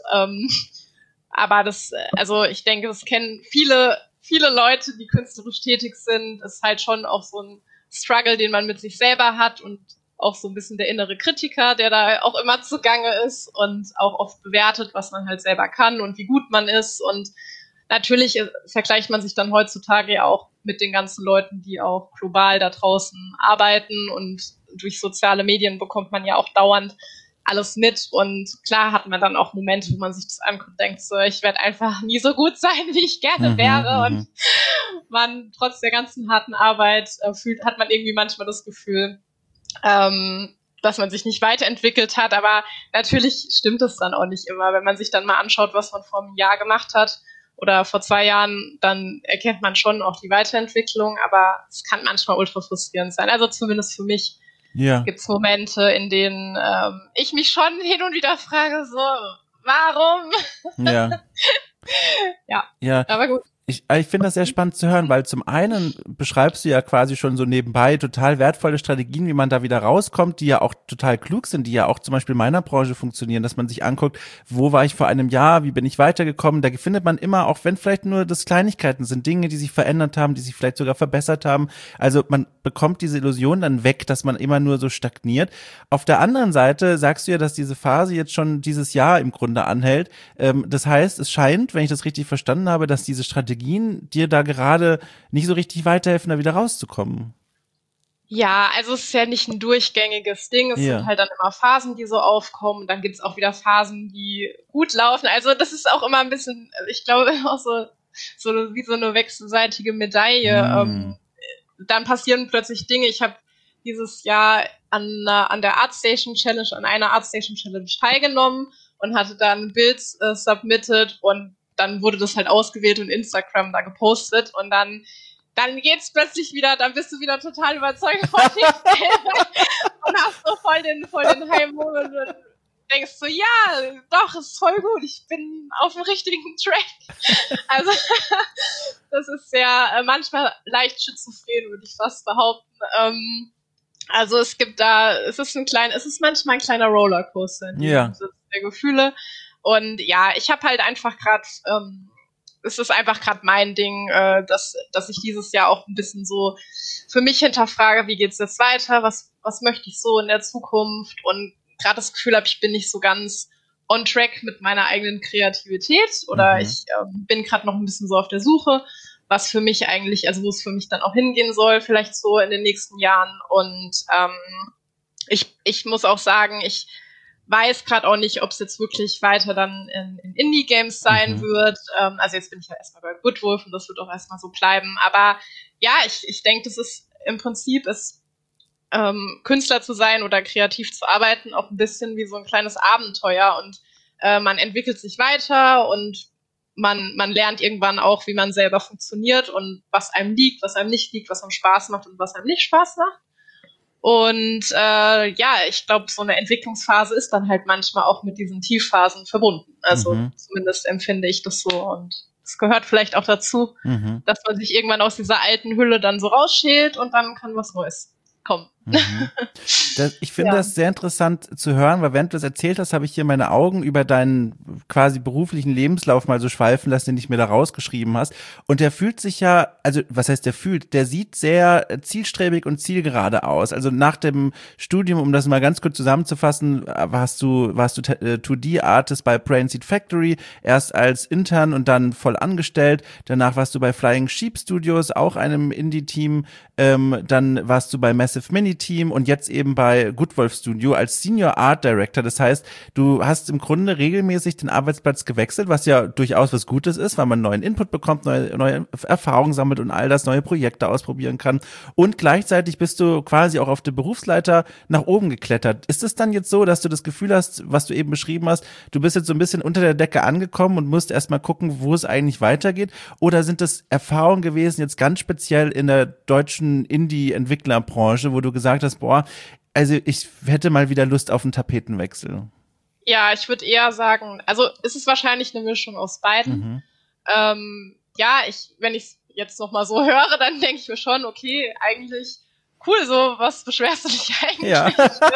Aber also ich denke, das kennen viele Leute, die künstlerisch tätig sind. Das ist halt schon auch so ein Struggle, den man mit sich selber hat und auch so ein bisschen der innere Kritiker, der da auch immer zugange ist und auch oft bewertet, was man halt selber kann und wie gut man ist. Und natürlich vergleicht man sich dann heutzutage ja auch mit den ganzen Leuten, die auch global da draußen arbeiten, und durch soziale Medien bekommt man ja auch dauernd alles mit, und klar hat man dann auch Momente, wo man sich das anguckt und denkt so, ich werde einfach nie so gut sein, wie ich gerne wäre, und man trotz der ganzen harten Arbeit hat man irgendwie manchmal das Gefühl, dass man sich nicht weiterentwickelt hat, aber natürlich stimmt es dann auch nicht immer. Wenn man sich dann mal anschaut, was man vor einem Jahr gemacht hat oder vor 2 Jahren, dann erkennt man schon auch die Weiterentwicklung, aber es kann manchmal ultra frustrierend sein. Also zumindest für mich gibt es Momente, in denen ich mich schon hin und wieder frage, so, warum? Ja, aber gut. Ich finde das sehr spannend zu hören, weil zum einen beschreibst du ja quasi schon so nebenbei total wertvolle Strategien, wie man da wieder rauskommt, die ja auch total klug sind, die ja auch zum Beispiel in meiner Branche funktionieren, dass man sich anguckt, wo war ich vor einem Jahr, wie bin ich weitergekommen, da findet man immer, auch wenn vielleicht nur das Kleinigkeiten sind, Dinge, die sich verändert haben, die sich vielleicht sogar verbessert haben, also man bekommt diese Illusion dann weg, dass man immer nur so stagniert. Auf der anderen Seite sagst du ja, dass diese Phase jetzt schon dieses Jahr im Grunde anhält, das heißt, es scheint, wenn ich das richtig verstanden habe, dass diese Strategien dir da gerade nicht so richtig weiterhelfen, da wieder rauszukommen. Ja, also es ist ja nicht ein durchgängiges Ding. Es sind halt dann immer Phasen, die so aufkommen. Dann gibt's auch wieder Phasen, die gut laufen. Also das ist auch immer ein bisschen, ich glaube, auch so wie so eine wechselseitige Medaille. Dann passieren plötzlich Dinge. Ich habe dieses Jahr an der ArtStation Challenge, an einer ArtStation Challenge teilgenommen und hatte dann ein Bild submitted, und dann wurde das halt ausgewählt und Instagram da gepostet, und dann geht's plötzlich wieder, dann bist du wieder total überzeugt von dir selber und hast so voll den High-Moment und denkst so, ja, doch, ist voll gut, ich bin auf dem richtigen Track. Also das ist sehr manchmal leicht schizophren, würde ich fast behaupten. Also es ist manchmal ein kleiner Rollercoaster in der Gefühle. Und ja, ich habe halt einfach gerade, es ist einfach gerade mein Ding, dass ich dieses Jahr auch ein bisschen so für mich hinterfrage, wie geht's jetzt weiter, was möchte ich so in der Zukunft, und gerade das Gefühl habe, ich bin nicht so ganz on track mit meiner eigenen Kreativität, oder ich bin gerade noch ein bisschen so auf der Suche, was für mich eigentlich, also wo es für mich dann auch hingehen soll, vielleicht so in den nächsten Jahren, und ich muss auch sagen, ich weiß gerade auch nicht, ob es jetzt wirklich weiter dann in Indie-Games sein wird. Also jetzt bin ich ja erstmal bei Goodwolf und das wird auch erstmal so bleiben. Aber ja, ich denke, das ist im Prinzip Künstler zu sein oder kreativ zu arbeiten auch ein bisschen wie so ein kleines Abenteuer, und man entwickelt sich weiter und man lernt irgendwann auch, wie man selber funktioniert und was einem liegt, was einem nicht liegt, was einem Spaß macht und was einem nicht Spaß macht. Und ich glaube, so eine Entwicklungsphase ist dann halt manchmal auch mit diesen Tiefphasen verbunden. Also zumindest empfinde ich das so. Und es gehört vielleicht auch dazu, dass man sich irgendwann aus dieser alten Hülle dann so rausschält und dann kann was Neues kommen. Mhm. Ich finde das sehr interessant zu hören, weil während du das erzählt hast, habe ich hier meine Augen über deinen quasi beruflichen Lebenslauf mal so schweifen lassen, den ich mir da rausgeschrieben hast. Und der fühlt sich ja, also was heißt der fühlt? Der sieht sehr zielstrebig und zielgerade aus. Also nach dem Studium, um das mal ganz kurz zusammenzufassen, warst du 2D-Artist bei Brain Seed Factory, erst als Intern und dann voll angestellt. Danach warst du bei Flying Sheep Studios, auch einem Indie-Team. Dann warst du bei Massive Mini-Team und jetzt eben bei Good Wolf Studio als Senior Art Director. Das heißt, du hast im Grunde regelmäßig den Arbeitsplatz gewechselt, was ja durchaus was Gutes ist, weil man neuen Input bekommt, neue Erfahrungen sammelt und all das, neue Projekte ausprobieren kann. Und gleichzeitig bist du quasi auch auf der Berufsleiter nach oben geklettert. Ist es dann jetzt so, dass du das Gefühl hast, was du eben beschrieben hast, du bist jetzt so ein bisschen unter der Decke angekommen und musst erstmal gucken, wo es eigentlich weitergeht? Oder sind das Erfahrungen gewesen, jetzt ganz speziell in der deutschen Indie-Entwicklerbranche, wo du gesagt hast, boah, also ich hätte mal wieder Lust auf einen Tapetenwechsel? Ja, ich würde eher sagen, also es ist wahrscheinlich eine Mischung aus beiden. Ja, wenn ich es jetzt noch mal so höre, dann denke ich mir schon, okay, eigentlich cool, so was beschwerst du dich eigentlich? Ja.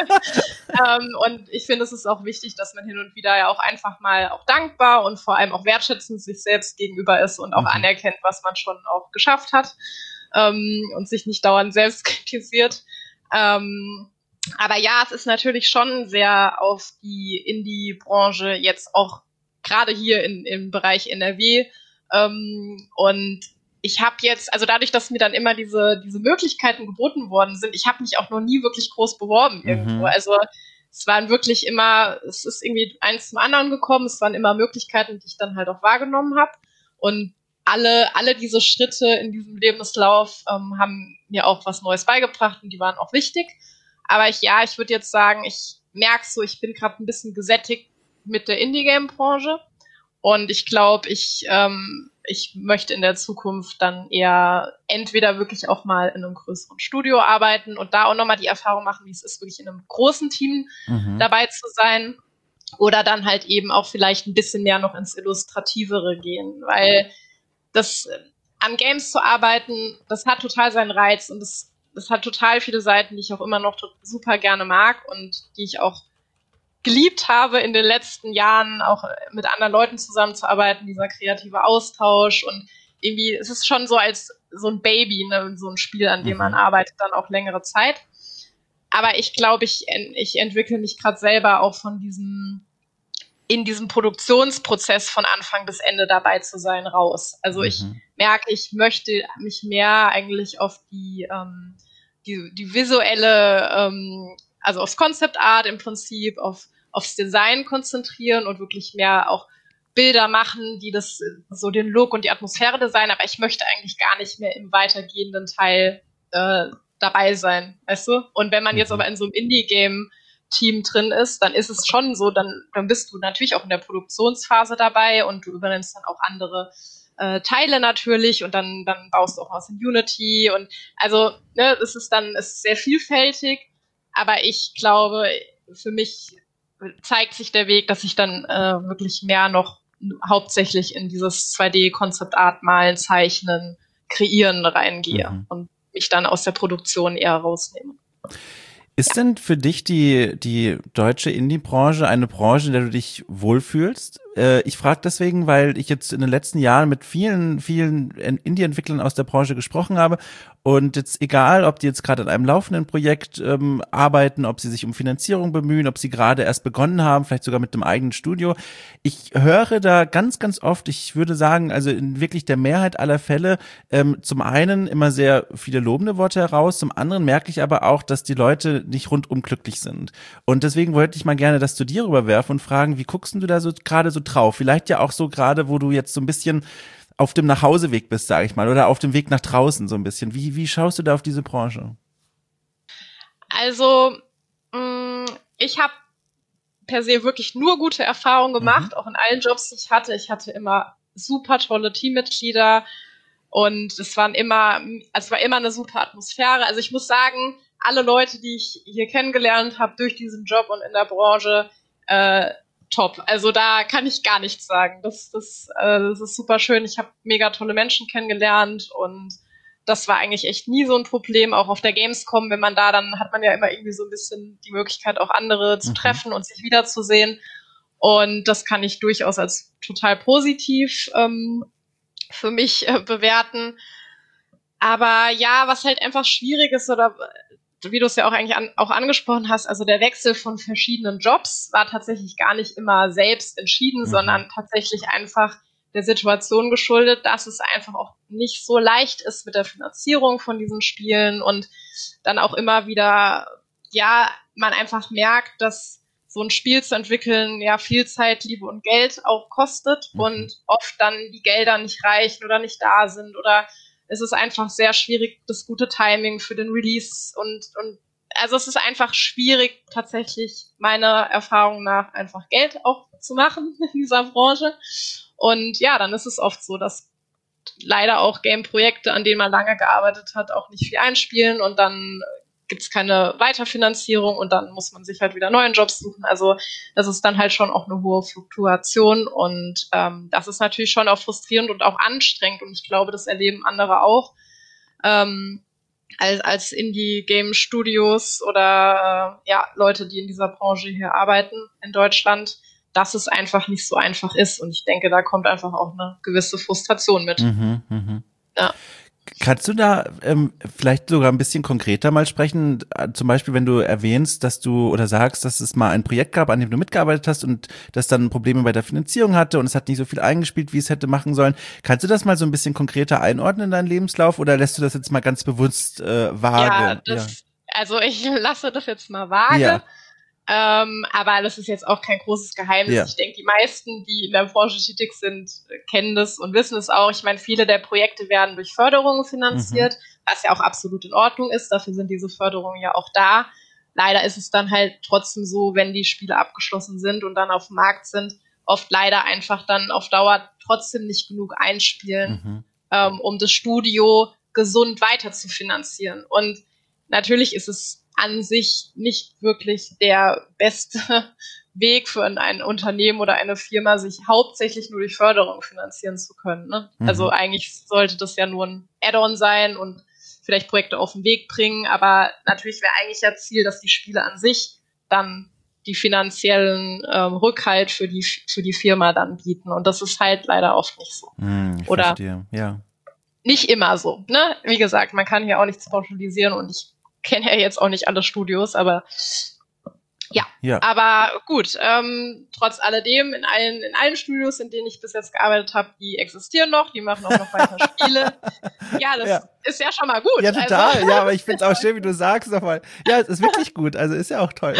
Und ich finde, es ist auch wichtig, dass man hin und wieder ja auch einfach mal auch dankbar und vor allem auch wertschätzend sich selbst gegenüber ist und auch anerkennt, was man schon auch geschafft hat, und sich nicht dauernd selbst kritisiert. Aber ja, es ist natürlich schon sehr auf die Indie-Branche jetzt auch gerade hier im Bereich NRW. Und ich habe jetzt, also dadurch, dass mir dann immer diese Möglichkeiten geboten worden sind, ich habe mich auch noch nie wirklich groß beworben irgendwo. Also es waren wirklich immer, es ist irgendwie eins zum anderen gekommen, es waren immer Möglichkeiten, die ich dann halt auch wahrgenommen habe. Und alle diese Schritte in diesem Lebenslauf haben mir auch was Neues beigebracht und die waren auch wichtig. Aber ich würde jetzt sagen, ich merke so, ich bin gerade ein bisschen gesättigt mit der Indie-Game-Branche. Und ich glaube, ich möchte in der Zukunft dann eher entweder wirklich auch mal in einem größeren Studio arbeiten und da auch nochmal die Erfahrung machen, wie es ist, wirklich in einem großen Team dabei zu sein. Oder dann halt eben auch vielleicht ein bisschen mehr noch ins Illustrativere gehen. Weil das an Games zu arbeiten, das hat total seinen Reiz und das hat total viele Seiten, die ich auch immer noch super gerne mag und die ich auch geliebt habe in den letzten Jahren, auch mit anderen Leuten zusammenzuarbeiten, dieser kreative Austausch und irgendwie, es ist schon so als so ein Baby, ne, so ein Spiel, an dem man arbeitet, dann auch längere Zeit. Aber ich glaube, ich entwickle mich gerade selber auch in diesem Produktionsprozess von Anfang bis Ende dabei zu sein, raus. Also ich merke, ich möchte mich mehr eigentlich auf die visuelle, also aufs Concept Art im Prinzip, aufs Design konzentrieren und wirklich mehr auch Bilder machen, die das so den Look und die Atmosphäre designen, aber ich möchte eigentlich gar nicht mehr im weitergehenden Teil dabei sein, weißt du? Und wenn man jetzt aber in so einem Indie-Game-Team drin ist, dann ist es schon so, dann bist du natürlich auch in der Produktionsphase dabei und du übernimmst dann auch andere Teile natürlich und dann baust du auch was in Unity und also, ne, es ist sehr vielfältig, aber ich glaube, für mich zeigt sich der Weg, dass ich dann wirklich mehr noch hauptsächlich in dieses 2D-Concept-Art malen, zeichnen, kreieren reingehe und mich dann aus der Produktion eher rausnehme. Ist denn für dich die deutsche Indie-Branche eine Branche, in der du dich wohlfühlst? Ich frage deswegen, weil ich jetzt in den letzten Jahren mit vielen Indie-Entwicklern aus der Branche gesprochen habe und jetzt egal, ob die jetzt gerade an einem laufenden Projekt arbeiten, ob sie sich um Finanzierung bemühen, ob sie gerade erst begonnen haben, vielleicht sogar mit einem eigenen Studio. Ich höre da ganz, ganz oft, ich würde sagen, also in wirklich der Mehrheit aller Fälle, zum einen immer sehr viele lobende Worte heraus, zum anderen merke ich aber auch, dass die Leute nicht rundum glücklich sind. Und deswegen wollte ich mal gerne das zu dir rüberwerfen und fragen, wie guckst du da so gerade so drauf? Vielleicht ja auch so gerade, wo du jetzt so ein bisschen auf dem Nachhauseweg bist, sage ich mal, oder auf dem Weg nach draußen so ein bisschen. Wie schaust du da auf diese Branche? Also, ich habe per se wirklich nur gute Erfahrungen gemacht, auch in allen Jobs, die ich hatte. Ich hatte immer super tolle Teammitglieder und es war immer eine super Atmosphäre. Also ich muss sagen, alle Leute, die ich hier kennengelernt habe durch diesen Job und in der Branche, top. Also da kann ich gar nichts sagen. Das ist super schön. Ich habe mega tolle Menschen kennengelernt und das war eigentlich echt nie so ein Problem, auch auf der Gamescom, wenn man da, dann hat man ja immer irgendwie so ein bisschen die Möglichkeit, auch andere zu treffen und sich wiederzusehen. Und das kann ich durchaus als total positiv für mich bewerten. Aber ja, was halt einfach schwierig ist, oder wie du es ja auch eigentlich auch angesprochen hast, also der Wechsel von verschiedenen Jobs war tatsächlich gar nicht immer selbst entschieden, sondern tatsächlich einfach der Situation geschuldet, dass es einfach auch nicht so leicht ist mit der Finanzierung von diesen Spielen und dann auch immer wieder, ja, man einfach merkt, dass so ein Spiel zu entwickeln ja viel Zeit, Liebe und Geld auch kostet und oft dann die Gelder nicht reichen oder nicht da sind oder es ist einfach sehr schwierig, das gute Timing für den Release und also es ist einfach schwierig, tatsächlich meiner Erfahrung nach einfach Geld auch zu machen in dieser Branche. Und ja, dann ist es oft so, dass leider auch Game-Projekte, an denen man lange gearbeitet hat, auch nicht viel einspielen und dann gibt's keine Weiterfinanzierung und dann muss man sich halt wieder neuen Jobs suchen. Also das ist dann halt schon auch eine hohe Fluktuation und das ist natürlich schon auch frustrierend und auch anstrengend und ich glaube, das erleben andere auch als Indie-Game-Studios oder ja Leute, die in dieser Branche hier arbeiten in Deutschland, dass es einfach nicht so einfach ist und ich denke, da kommt einfach auch eine gewisse Frustration mit. Ja. Kannst du da vielleicht sogar ein bisschen konkreter mal sprechen? Zum Beispiel, wenn du erwähnst, dass du oder sagst, dass es mal ein Projekt gab, an dem du mitgearbeitet hast und das dann Probleme bei der Finanzierung hatte und es hat nicht so viel eingespielt, wie es hätte machen sollen. Kannst du das mal so ein bisschen konkreter einordnen in deinen Lebenslauf oder lässt du das jetzt mal ganz bewusst vage? Also ich lasse das jetzt mal vage. Ja. Aber das ist jetzt auch kein großes Geheimnis. Ja. Ich denke, die meisten, die in der Branche tätig sind, kennen das und wissen es auch. Ich meine, viele der Projekte werden durch Förderungen finanziert, was ja auch absolut in Ordnung ist. Dafür sind diese Förderungen ja auch da. Leider ist es dann halt trotzdem so, wenn die Spiele abgeschlossen sind und dann auf dem Markt sind, oft leider einfach dann auf Dauer trotzdem nicht genug einspielen, um das Studio gesund weiter zu finanzieren. Und natürlich ist es an sich nicht wirklich der beste Weg für ein Unternehmen oder eine Firma, sich hauptsächlich nur durch Förderung finanzieren zu können. Ne? Also eigentlich sollte das ja nur ein Add-on sein und vielleicht Projekte auf den Weg bringen, aber natürlich wäre eigentlich das Ziel, dass die Spiele an sich dann die finanziellen Rückhalt für die Firma dann bieten und das ist halt leider oft nicht so. Oder verstehe. Ja. Nicht immer so. Ne? Wie gesagt, man kann hier auch nichts pauschalisieren und ich kenne ja jetzt auch nicht alle Studios, aber ja. Aber gut, trotz alledem, in allen Studios, in denen ich bis jetzt gearbeitet habe, die existieren noch, die machen auch noch weiter Spiele. Ja, das ist ja schon mal gut. Ja, total. Also. Ja, aber ich finde es auch schön, wie du sagst nochmal. Ja, es ist wirklich gut, also ist ja auch toll.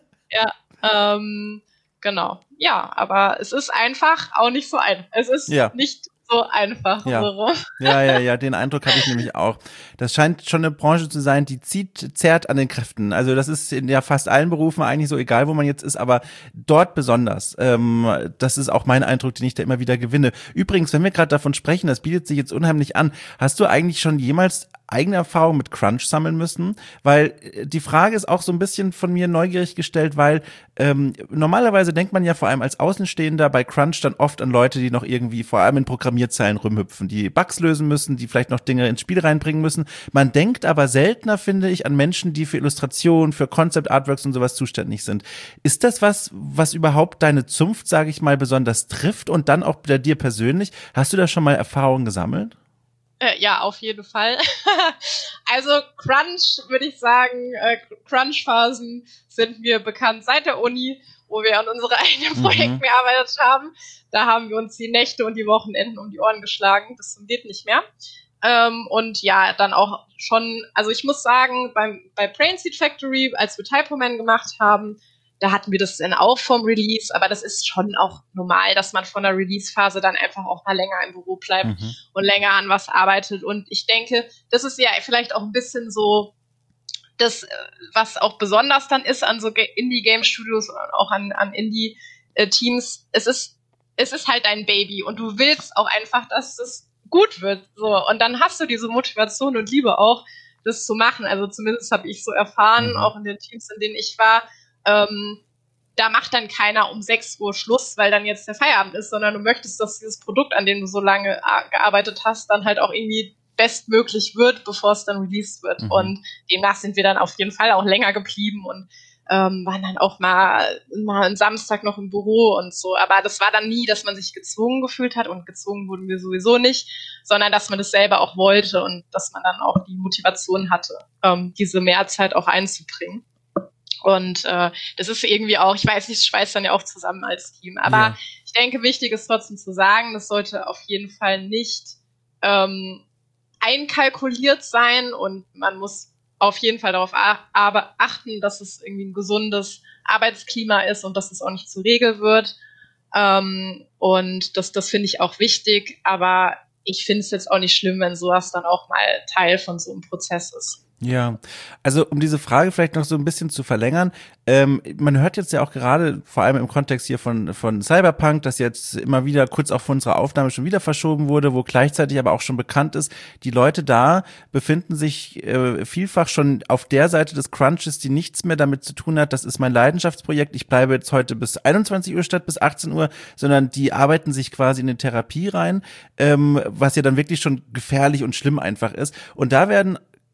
Ja, genau. Ja, aber es ist einfach auch nicht so einfach. Es ist nicht so einfach. Ja, den Eindruck habe ich nämlich auch. Das scheint schon eine Branche zu sein, die zerrt an den Kräften. Also das ist in ja fast allen Berufen eigentlich so, egal wo man jetzt ist, aber dort besonders. Das ist auch mein Eindruck, den ich da immer wieder gewinne. Übrigens, wenn wir gerade davon sprechen, das bietet sich jetzt unheimlich an. Hast du eigentlich schon jemals eigene Erfahrung mit Crunch sammeln müssen? Weil die Frage ist auch so ein bisschen von mir neugierig gestellt, weil normalerweise denkt man ja vor allem als Außenstehender bei Crunch dann oft an Leute, die noch irgendwie vor allem in Programmierzeilen rumhüpfen, die Bugs lösen müssen, die vielleicht noch Dinge ins Spiel reinbringen müssen. Man denkt aber seltener, finde ich, an Menschen, die für Illustration, für Concept Artworks und sowas zuständig sind. Ist das was überhaupt deine Zunft, sage ich mal, besonders trifft und dann auch bei dir persönlich? Hast du da schon mal Erfahrungen gesammelt? Ja, auf jeden Fall. Also Crunch, würde ich sagen, Crunch-Phasen sind mir bekannt seit der Uni, wo wir an unsere eigenen Projekten gearbeitet haben. Da haben wir uns die Nächte und die Wochenenden um die Ohren geschlagen. Das geht nicht mehr. Und ja, dann auch schon, also ich muss sagen, bei Brain Seed Factory, als wir Typo Man gemacht haben, da hatten wir das dann auch vom Release, aber das ist schon auch normal, dass man von der Release-Phase dann einfach auch mal länger im Büro bleibt und länger an was arbeitet. Und ich denke, das ist ja vielleicht auch ein bisschen so das, was auch besonders dann ist an so Indie-Game-Studios und auch an Indie-Teams. Es ist halt dein Baby und du willst auch einfach, dass es gut wird. So. Und dann hast du diese Motivation und Liebe auch, das zu machen. Also zumindest habe ich so erfahren, auch in den Teams, in denen ich war, da macht dann keiner um 6 Uhr Schluss, weil dann jetzt der Feierabend ist, sondern du möchtest, dass dieses Produkt, an dem du so lange gearbeitet hast, dann halt auch irgendwie bestmöglich wird, bevor es dann released wird. Und demnach sind wir dann auf jeden Fall auch länger geblieben und waren dann auch mal einen Samstag noch im Büro und so. Aber das war dann nie, dass man sich gezwungen gefühlt hat, und gezwungen wurden wir sowieso nicht, sondern dass man das selber auch wollte und dass man dann auch die Motivation hatte, diese Mehrzeit auch einzubringen. Und das ist irgendwie auch, ich weiß nicht, es schweißt dann ja auch zusammen als Team. Aber ich denke, wichtig ist trotzdem zu sagen, das sollte auf jeden Fall nicht einkalkuliert sein, und man muss auf jeden Fall darauf achten, dass es irgendwie ein gesundes Arbeitsklima ist und dass es auch nicht zur Regel wird. Und das finde ich auch wichtig, aber ich finde es jetzt auch nicht schlimm, wenn sowas dann auch mal Teil von so einem Prozess ist. Ja, also um diese Frage vielleicht noch so ein bisschen zu verlängern, man hört jetzt ja auch gerade, vor allem im Kontext hier von Cyberpunk, dass jetzt immer wieder kurz auch vor unserer Aufnahme schon wieder verschoben wurde, wo gleichzeitig aber auch schon bekannt ist, die Leute da befinden sich vielfach schon auf der Seite des Crunches, die nichts mehr damit zu tun hat, das ist mein Leidenschaftsprojekt, ich bleibe jetzt heute bis 21 Uhr statt bis 18 Uhr, sondern die arbeiten sich quasi in eine Therapie rein, was ja dann wirklich schon gefährlich und schlimm einfach ist. Und da werden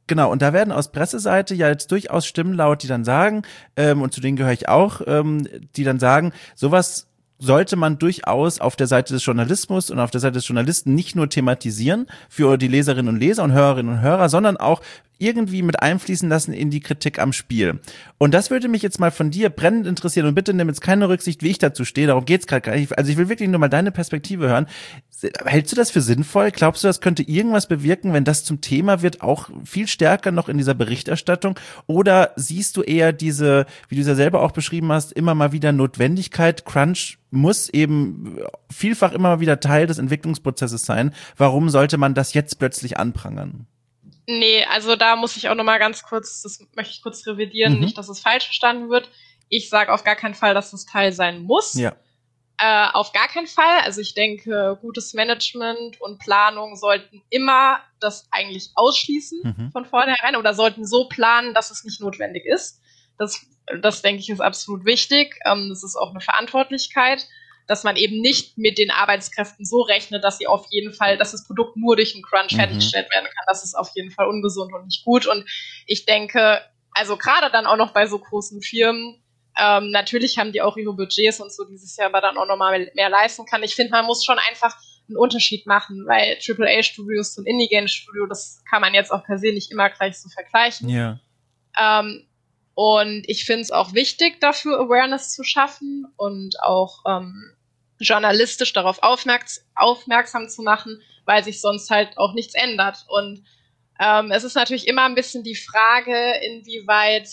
aus Presseseite ja jetzt durchaus Stimmen laut, die dann sagen, und zu denen gehöre ich auch, die dann sagen, sowas sollte man durchaus auf der Seite des Journalismus und auf der Seite des Journalisten nicht nur thematisieren für die Leserinnen und Leser und Hörerinnen und Hörer, sondern auch irgendwie mit einfließen lassen in die Kritik am Spiel. Und das würde mich jetzt mal von dir brennend interessieren, und bitte nimm jetzt keine Rücksicht, wie ich dazu stehe, darum geht's gerade gar nicht. Also ich will wirklich nur mal deine Perspektive hören. Hältst du das für sinnvoll? Glaubst du, das könnte irgendwas bewirken, wenn das zum Thema wird, auch viel stärker noch in dieser Berichterstattung? Oder siehst du eher diese, wie du es ja selber auch beschrieben hast, immer mal wieder Notwendigkeit, Crunch muss eben vielfach immer mal wieder Teil des Entwicklungsprozesses sein. Warum sollte man das jetzt plötzlich anprangern? Nee, also da muss ich auch nochmal ganz kurz, das möchte ich kurz revidieren, nicht, dass es falsch verstanden wird. Ich sage auf gar keinen Fall, dass das Teil sein muss. Ja. Auf gar keinen Fall. Also ich denke, gutes Management und Planung sollten immer das eigentlich ausschließen von vornherein, oder sollten so planen, dass es nicht notwendig ist. Das denke ich, ist absolut wichtig. Das ist auch eine Verantwortlichkeit, dass man eben nicht mit den Arbeitskräften so rechnet, dass sie auf jeden Fall, dass das Produkt nur durch einen Crunch fertiggestellt werden kann. Das ist auf jeden Fall ungesund und nicht gut. Und ich denke, also gerade dann auch noch bei so großen Firmen, natürlich haben die auch ihre Budgets und so dieses Jahr, aber dann auch nochmal mehr leisten kann. Ich finde, man muss schon einfach einen Unterschied machen, weil AAA-Studios und Indie-Game-Studio, das kann man jetzt auch per se nicht immer gleich so vergleichen. Ja. Und ich finde es auch wichtig, dafür Awareness zu schaffen und auch journalistisch darauf aufmerksam zu machen, weil sich sonst halt auch nichts ändert. Und es ist natürlich immer ein bisschen die Frage, inwieweit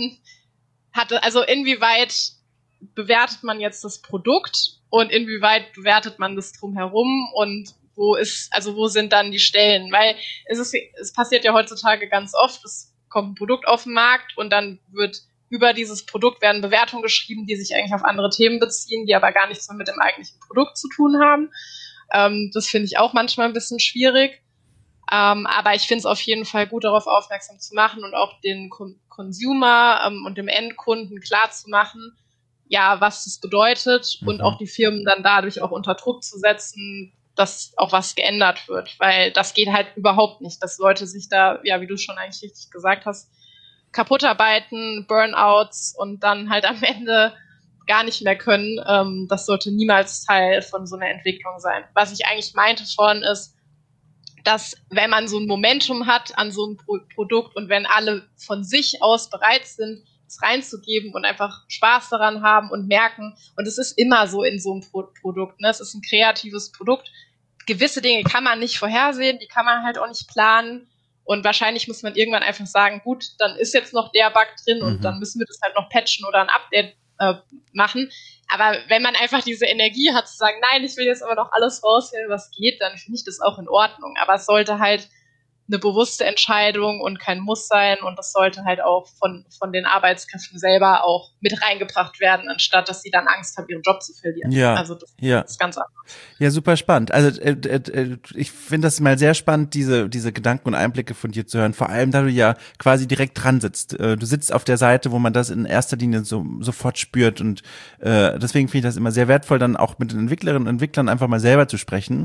bewertet man jetzt das Produkt und inwieweit bewertet man das drumherum, und wo sind dann die Stellen? Weil es passiert ja heutzutage ganz oft, es kommt ein Produkt auf den Markt und dann wird über dieses Produkt werden Bewertungen geschrieben, die sich eigentlich auf andere Themen beziehen, die aber gar nichts mehr mit dem eigentlichen Produkt zu tun haben. Das finde ich auch manchmal ein bisschen schwierig. Aber ich finde es auf jeden Fall gut, darauf aufmerksam zu machen und auch den Consumer und dem Endkunden klar zu machen, ja, was das bedeutet, und auch die Firmen dann dadurch auch unter Druck zu setzen, dass auch was geändert wird, weil das geht halt überhaupt nicht, dass Leute sich da, ja, wie du schon eigentlich richtig gesagt hast, kaputt arbeiten, Burnouts und dann halt am Ende gar nicht mehr können. Das sollte niemals Teil von so einer Entwicklung sein. Was ich eigentlich meinte vorhin ist, dass wenn man so ein Momentum hat an so einem Produkt und wenn alle von sich aus bereit sind, es reinzugeben und einfach Spaß daran haben und merken, und es ist immer so in so einem Produkt, ne? Es ist ein kreatives Produkt. Gewisse Dinge kann man nicht vorhersehen, die kann man halt auch nicht planen, und wahrscheinlich muss man irgendwann einfach sagen, gut, dann ist jetzt noch der Bug drin und dann müssen wir das halt noch patchen oder ein Update machen. Aber wenn man einfach diese Energie hat zu sagen, nein, ich will jetzt aber noch alles rausholen, was geht, dann finde ich das auch in Ordnung. Aber es sollte halt eine bewusste Entscheidung und kein Muss sein, und das sollte halt auch von den Arbeitskräften selber auch mit reingebracht werden, anstatt dass sie dann Angst haben, ihren Job zu verlieren. Ja, also das ist ganz anders. Ja, super spannend. Also ich finde das mal sehr spannend, diese Gedanken und Einblicke von dir zu hören, vor allem da du ja quasi direkt dran sitzt. Du sitzt auf der Seite, wo man das in erster Linie sofort spürt, und deswegen finde ich das immer sehr wertvoll, dann auch mit den Entwicklerinnen und Entwicklern einfach mal selber zu sprechen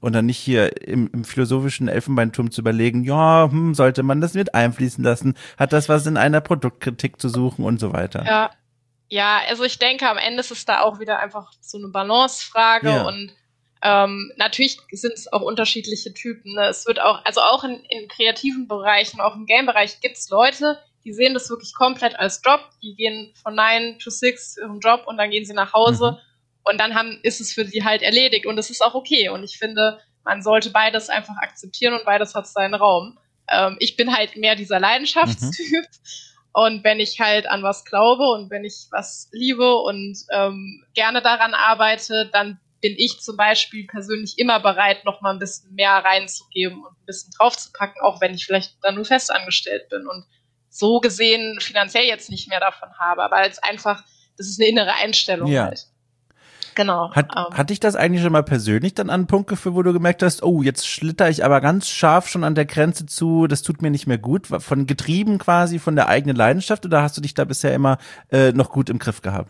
und dann nicht hier im philosophischen Elfenbeinturm zu überlegen, ja, sollte man das mit einfließen lassen? Hat das was in einer Produktkritik zu suchen und so weiter? Ja. Ja, also ich denke, am Ende ist es da auch wieder einfach so eine Balancefrage und natürlich sind es auch unterschiedliche Typen. Ne? Es wird auch, also auch in kreativen Bereichen, auch im Game-Bereich gibt es Leute, die sehen das wirklich komplett als Job. Die gehen von 9 to 6 ihrem Job und dann gehen sie nach Hause und dann ist es für sie halt erledigt und es ist auch okay. Und ich finde, man sollte beides einfach akzeptieren und beides hat seinen Raum. Ich bin halt mehr dieser Leidenschaftstyp. Und wenn ich halt an was glaube und wenn ich was liebe und gerne daran arbeite, dann bin ich zum Beispiel persönlich immer bereit, noch mal ein bisschen mehr reinzugeben und ein bisschen draufzupacken, auch wenn ich vielleicht dann nur festangestellt bin und so gesehen finanziell jetzt nicht mehr davon habe. Aber als einfach, das ist eine innere Einstellung halt. Genau. Hat dich das eigentlich schon mal persönlich dann an einen Punkt geführt, wo du gemerkt hast, oh, jetzt schlitter ich aber ganz scharf schon an der Grenze zu, das tut mir nicht mehr gut, von getrieben quasi von der eigenen Leidenschaft, oder hast du dich da bisher immer noch gut im Griff gehabt?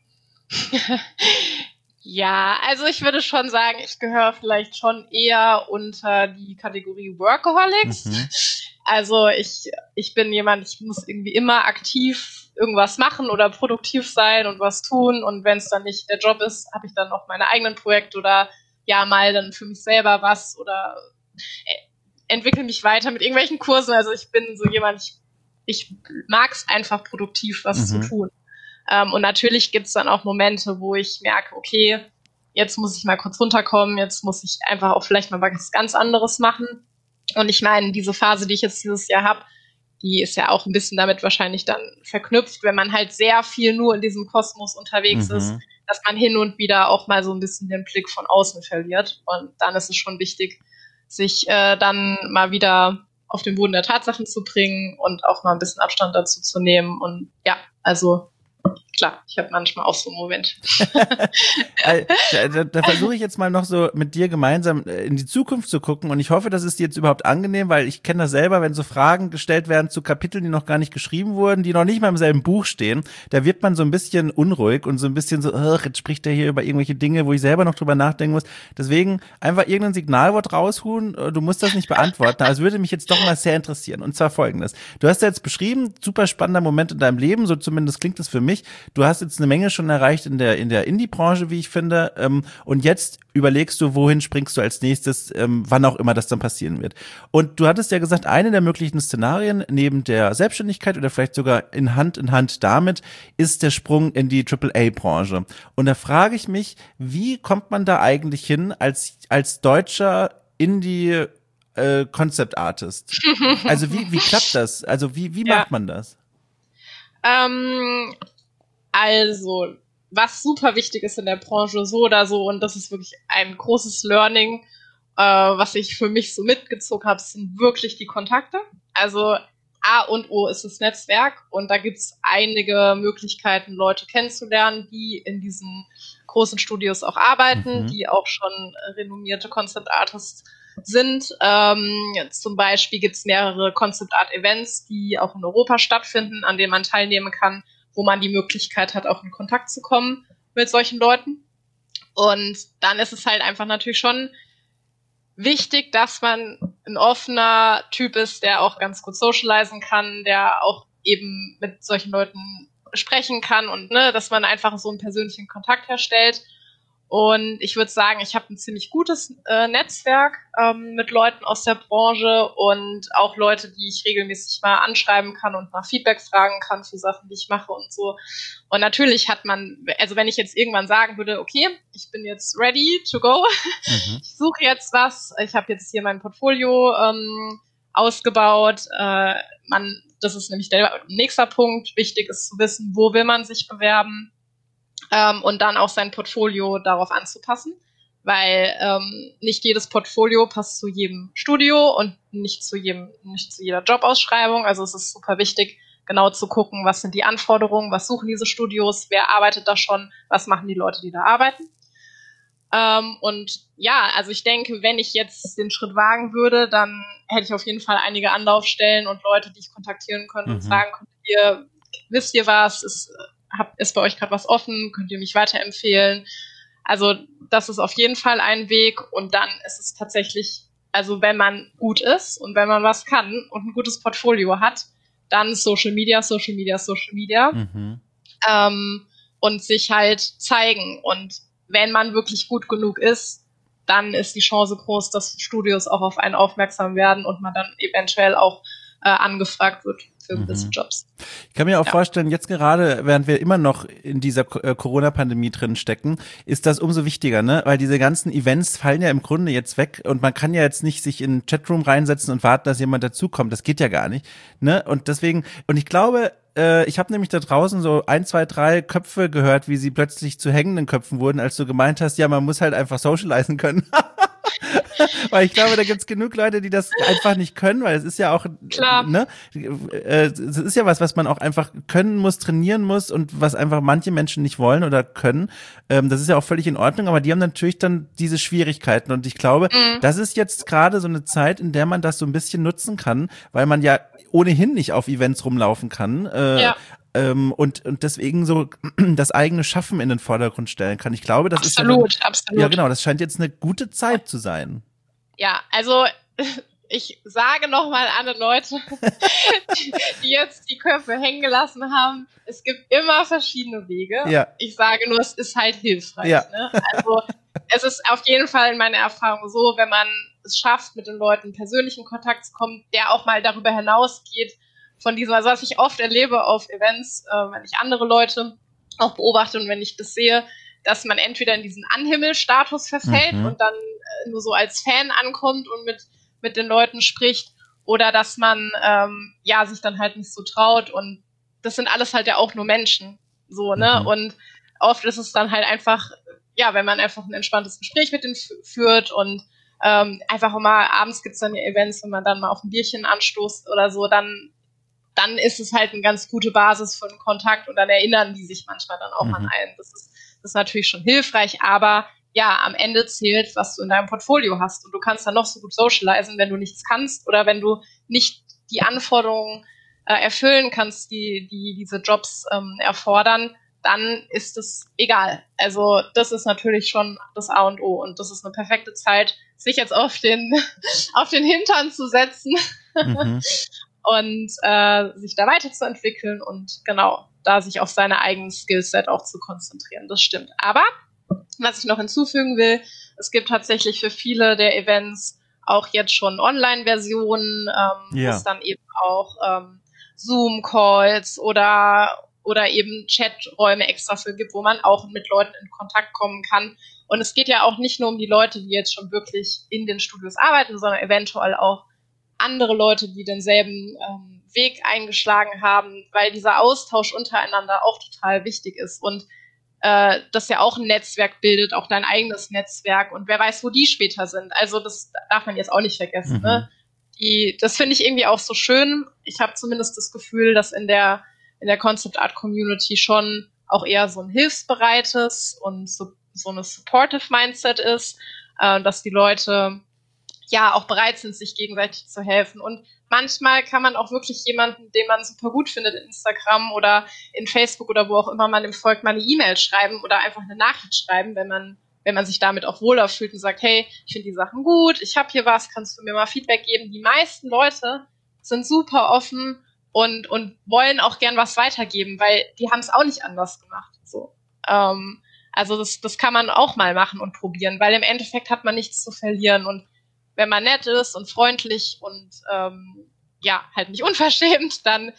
Ja, also ich würde schon sagen, ich gehöre vielleicht schon eher unter die Kategorie Workaholics. Also ich bin jemand, ich muss irgendwie immer aktiv irgendwas machen oder produktiv sein und was tun, und wenn es dann nicht der Job ist, habe ich dann noch meine eigenen Projekte oder ja mal dann für mich selber was oder entwickle mich weiter mit irgendwelchen Kursen. Also ich bin so jemand, ich mag es einfach produktiv was zu tun. Und natürlich gibt es dann auch Momente, wo ich merke, okay, jetzt muss ich mal kurz runterkommen, jetzt muss ich einfach auch vielleicht mal was ganz anderes machen. Und ich meine, diese Phase, die ich jetzt dieses Jahr habe, die ist ja auch ein bisschen damit wahrscheinlich dann verknüpft, wenn man halt sehr viel nur in diesem Kosmos unterwegs ist, dass man hin und wieder auch mal so ein bisschen den Blick von außen verliert. Und dann ist es schon wichtig, sich dann mal wieder auf den Boden der Tatsachen zu bringen und auch mal ein bisschen Abstand dazu zu nehmen. Und ja, also klar, ich habe manchmal auch so einen Moment. Da versuche ich jetzt mal noch so mit dir gemeinsam in die Zukunft zu gucken, und ich hoffe, das ist dir jetzt überhaupt angenehm, weil ich kenne das selber, wenn so Fragen gestellt werden zu Kapiteln, die noch gar nicht geschrieben wurden, die noch nicht mal im selben Buch stehen, da wird man so ein bisschen unruhig und so ein bisschen so, jetzt spricht der hier über irgendwelche Dinge, wo ich selber noch drüber nachdenken muss. Deswegen einfach irgendein Signalwort raushuhen, du musst das nicht beantworten, aber es würde mich jetzt doch mal sehr interessieren, und zwar Folgendes. Du hast ja jetzt beschrieben, super spannender Moment in deinem Leben, so zumindest klingt es für mich. Du hast jetzt eine Menge schon erreicht in der Indie-Branche, wie ich finde, und jetzt überlegst du, wohin springst du als nächstes, wann auch immer das dann passieren wird. Und du hattest ja gesagt, eine der möglichen Szenarien neben der Selbstständigkeit oder vielleicht sogar in Hand damit ist der Sprung in die AAA-Branche. Und da frage ich mich, wie kommt man da eigentlich hin als deutscher Indie Concept Artist? Also wie klappt das? Also wie macht man das? Also, was super wichtig ist in der Branche, so oder so, und das ist wirklich ein großes Learning, was ich für mich so mitgezogen habe, sind wirklich die Kontakte. Also A und O ist das Netzwerk, und da gibt's einige Möglichkeiten, Leute kennenzulernen, die in diesen großen Studios auch arbeiten, die auch schon renommierte Concept Artists sind. Zum Beispiel gibt's mehrere Concept Art Events, die auch in Europa stattfinden, an denen man teilnehmen kann, wo man die Möglichkeit hat, auch in Kontakt zu kommen mit solchen Leuten. Und dann ist es halt einfach natürlich schon wichtig, dass man ein offener Typ ist, der auch ganz gut socialisen kann, der auch eben mit solchen Leuten sprechen kann und dass man einfach so einen persönlichen Kontakt herstellt. Und ich würde sagen, ich habe ein ziemlich gutes Netzwerk mit Leuten aus der Branche und auch Leute, die ich regelmäßig mal anschreiben kann und nach Feedback fragen kann für Sachen, die ich mache und so. Und natürlich hat man, also wenn ich jetzt irgendwann sagen würde, okay, ich bin jetzt ready to go, ich suche jetzt was, ich habe jetzt hier mein Portfolio ausgebaut, das ist nämlich der nächste Punkt, wichtig ist zu wissen, wo will man sich bewerben, und dann auch sein Portfolio darauf anzupassen, weil nicht jedes Portfolio passt zu jedem Studio und nicht zu jeder Jobausschreibung. Also es ist super wichtig, genau zu gucken, was sind die Anforderungen, was suchen diese Studios, wer arbeitet da schon, was machen die Leute, die da arbeiten. Und ja, also ich denke, wenn ich jetzt den Schritt wagen würde, dann hätte ich auf jeden Fall einige Anlaufstellen und Leute, die ich kontaktieren könnte und sagen könnte, wisst ihr was, ist bei euch gerade was offen, könnt ihr mich weiterempfehlen. Also das ist auf jeden Fall ein Weg und dann ist es tatsächlich, also wenn man gut ist und wenn man was kann und ein gutes Portfolio hat, dann Social Media, Social Media, Social Media und sich halt zeigen. Und wenn man wirklich gut genug ist, dann ist die Chance groß, dass Studios auch auf einen aufmerksam werden und man dann eventuell auch angefragt wird für gewisse Jobs. Ich kann mir auch vorstellen, jetzt gerade, während wir immer noch in dieser Corona-Pandemie drin stecken, ist das umso wichtiger, ne? Weil diese ganzen Events fallen ja im Grunde jetzt weg und man kann ja jetzt nicht sich in einen Chatroom reinsetzen und warten, dass jemand dazukommt. Das geht ja gar nicht, ne? Und deswegen, und ich glaube, ich habe nämlich da draußen so 1, 2, 3 Köpfe gehört, wie sie plötzlich zu hängenden Köpfen wurden, als du gemeint hast, ja, man muss halt einfach socialisen können. Weil ich glaube, da gibt's genug Leute, die das einfach nicht können, weil es ist ja auch, Klar. ne, es ist ja was man auch einfach können muss, trainieren muss und was einfach manche Menschen nicht wollen oder können. Das ist ja auch völlig in Ordnung, aber die haben natürlich dann diese Schwierigkeiten und ich glaube, das ist jetzt gerade so eine Zeit, in der man das so ein bisschen nutzen kann, weil man ja ohnehin nicht auf Events rumlaufen kann. Und deswegen so das eigene Schaffen in den Vordergrund stellen kann. Ich glaube, das absolut. Ja, genau, das scheint jetzt eine gute Zeit zu sein. Ja, also ich sage nochmal an die Leute, die jetzt die Köpfe hängen gelassen haben, es gibt immer verschiedene Wege. Ja. Ich sage nur, es ist halt hilfreich. Ja. Ne? Also es ist auf jeden Fall in meiner Erfahrung so, wenn man es schafft, mit den Leuten in persönlichen Kontakt zu kommen, der auch mal darüber hinausgeht, von diesem, also was ich oft erlebe auf Events, wenn ich andere Leute auch beobachte und wenn ich das sehe, dass man entweder in diesen Anhimmel-Status verfällt und dann nur so als Fan ankommt und mit den Leuten spricht oder dass man sich dann halt nicht so traut und das sind alles halt ja auch nur Menschen, so, ne, und oft ist es dann halt einfach, ja, wenn man einfach ein entspanntes Gespräch mit denen führt und einfach mal, abends gibt's dann ja Events, wenn man dann mal auf ein Bierchen anstoßt oder so, dann ist es halt eine ganz gute Basis für einen Kontakt und dann erinnern die sich manchmal dann auch an einen. Das ist natürlich schon hilfreich, aber ja, am Ende zählt, was du in deinem Portfolio hast und du kannst dann noch so gut socialisen, wenn du nichts kannst oder wenn du nicht die Anforderungen erfüllen kannst, die diese Jobs erfordern, dann ist es egal. Also das ist natürlich schon das A und O und das ist eine perfekte Zeit, sich jetzt auf den Hintern zu setzen und sich da weiterzuentwickeln und genau, da sich auf seine eigenen Skillset auch zu konzentrieren. Das stimmt. Aber was ich noch hinzufügen will, es gibt tatsächlich für viele der Events auch jetzt schon Online-Versionen, wo es dann eben auch Zoom-Calls oder eben Chaträume extra für gibt, wo man auch mit Leuten in Kontakt kommen kann. Und es geht ja auch nicht nur um die Leute, die jetzt schon wirklich in den Studios arbeiten, sondern eventuell auch andere Leute, die denselben Weg eingeschlagen haben, weil dieser Austausch untereinander auch total wichtig ist und das ja auch ein Netzwerk bildet, auch dein eigenes Netzwerk und wer weiß, wo die später sind. Also das darf man jetzt auch nicht vergessen. Ne? Das finde ich irgendwie auch so schön. Ich habe zumindest das Gefühl, dass in der Concept Art Community schon auch eher so ein hilfsbereites und so eine supportive Mindset ist, dass die Leute ja auch bereit sind, sich gegenseitig zu helfen. Und manchmal kann man auch wirklich jemanden, den man super gut findet in Instagram oder in Facebook oder wo auch immer man dem folgt, mal eine E-Mail schreiben oder einfach eine Nachricht schreiben, wenn man sich damit auch wohler fühlt und sagt, hey, ich finde die Sachen gut, ich habe hier was, kannst du mir mal Feedback geben? Die meisten Leute sind super offen und wollen auch gern was weitergeben, weil die haben es auch nicht anders gemacht. So. Also das kann man auch mal machen und probieren, weil im Endeffekt hat man nichts zu verlieren und wenn man nett ist und freundlich und halt nicht unverschämt, dann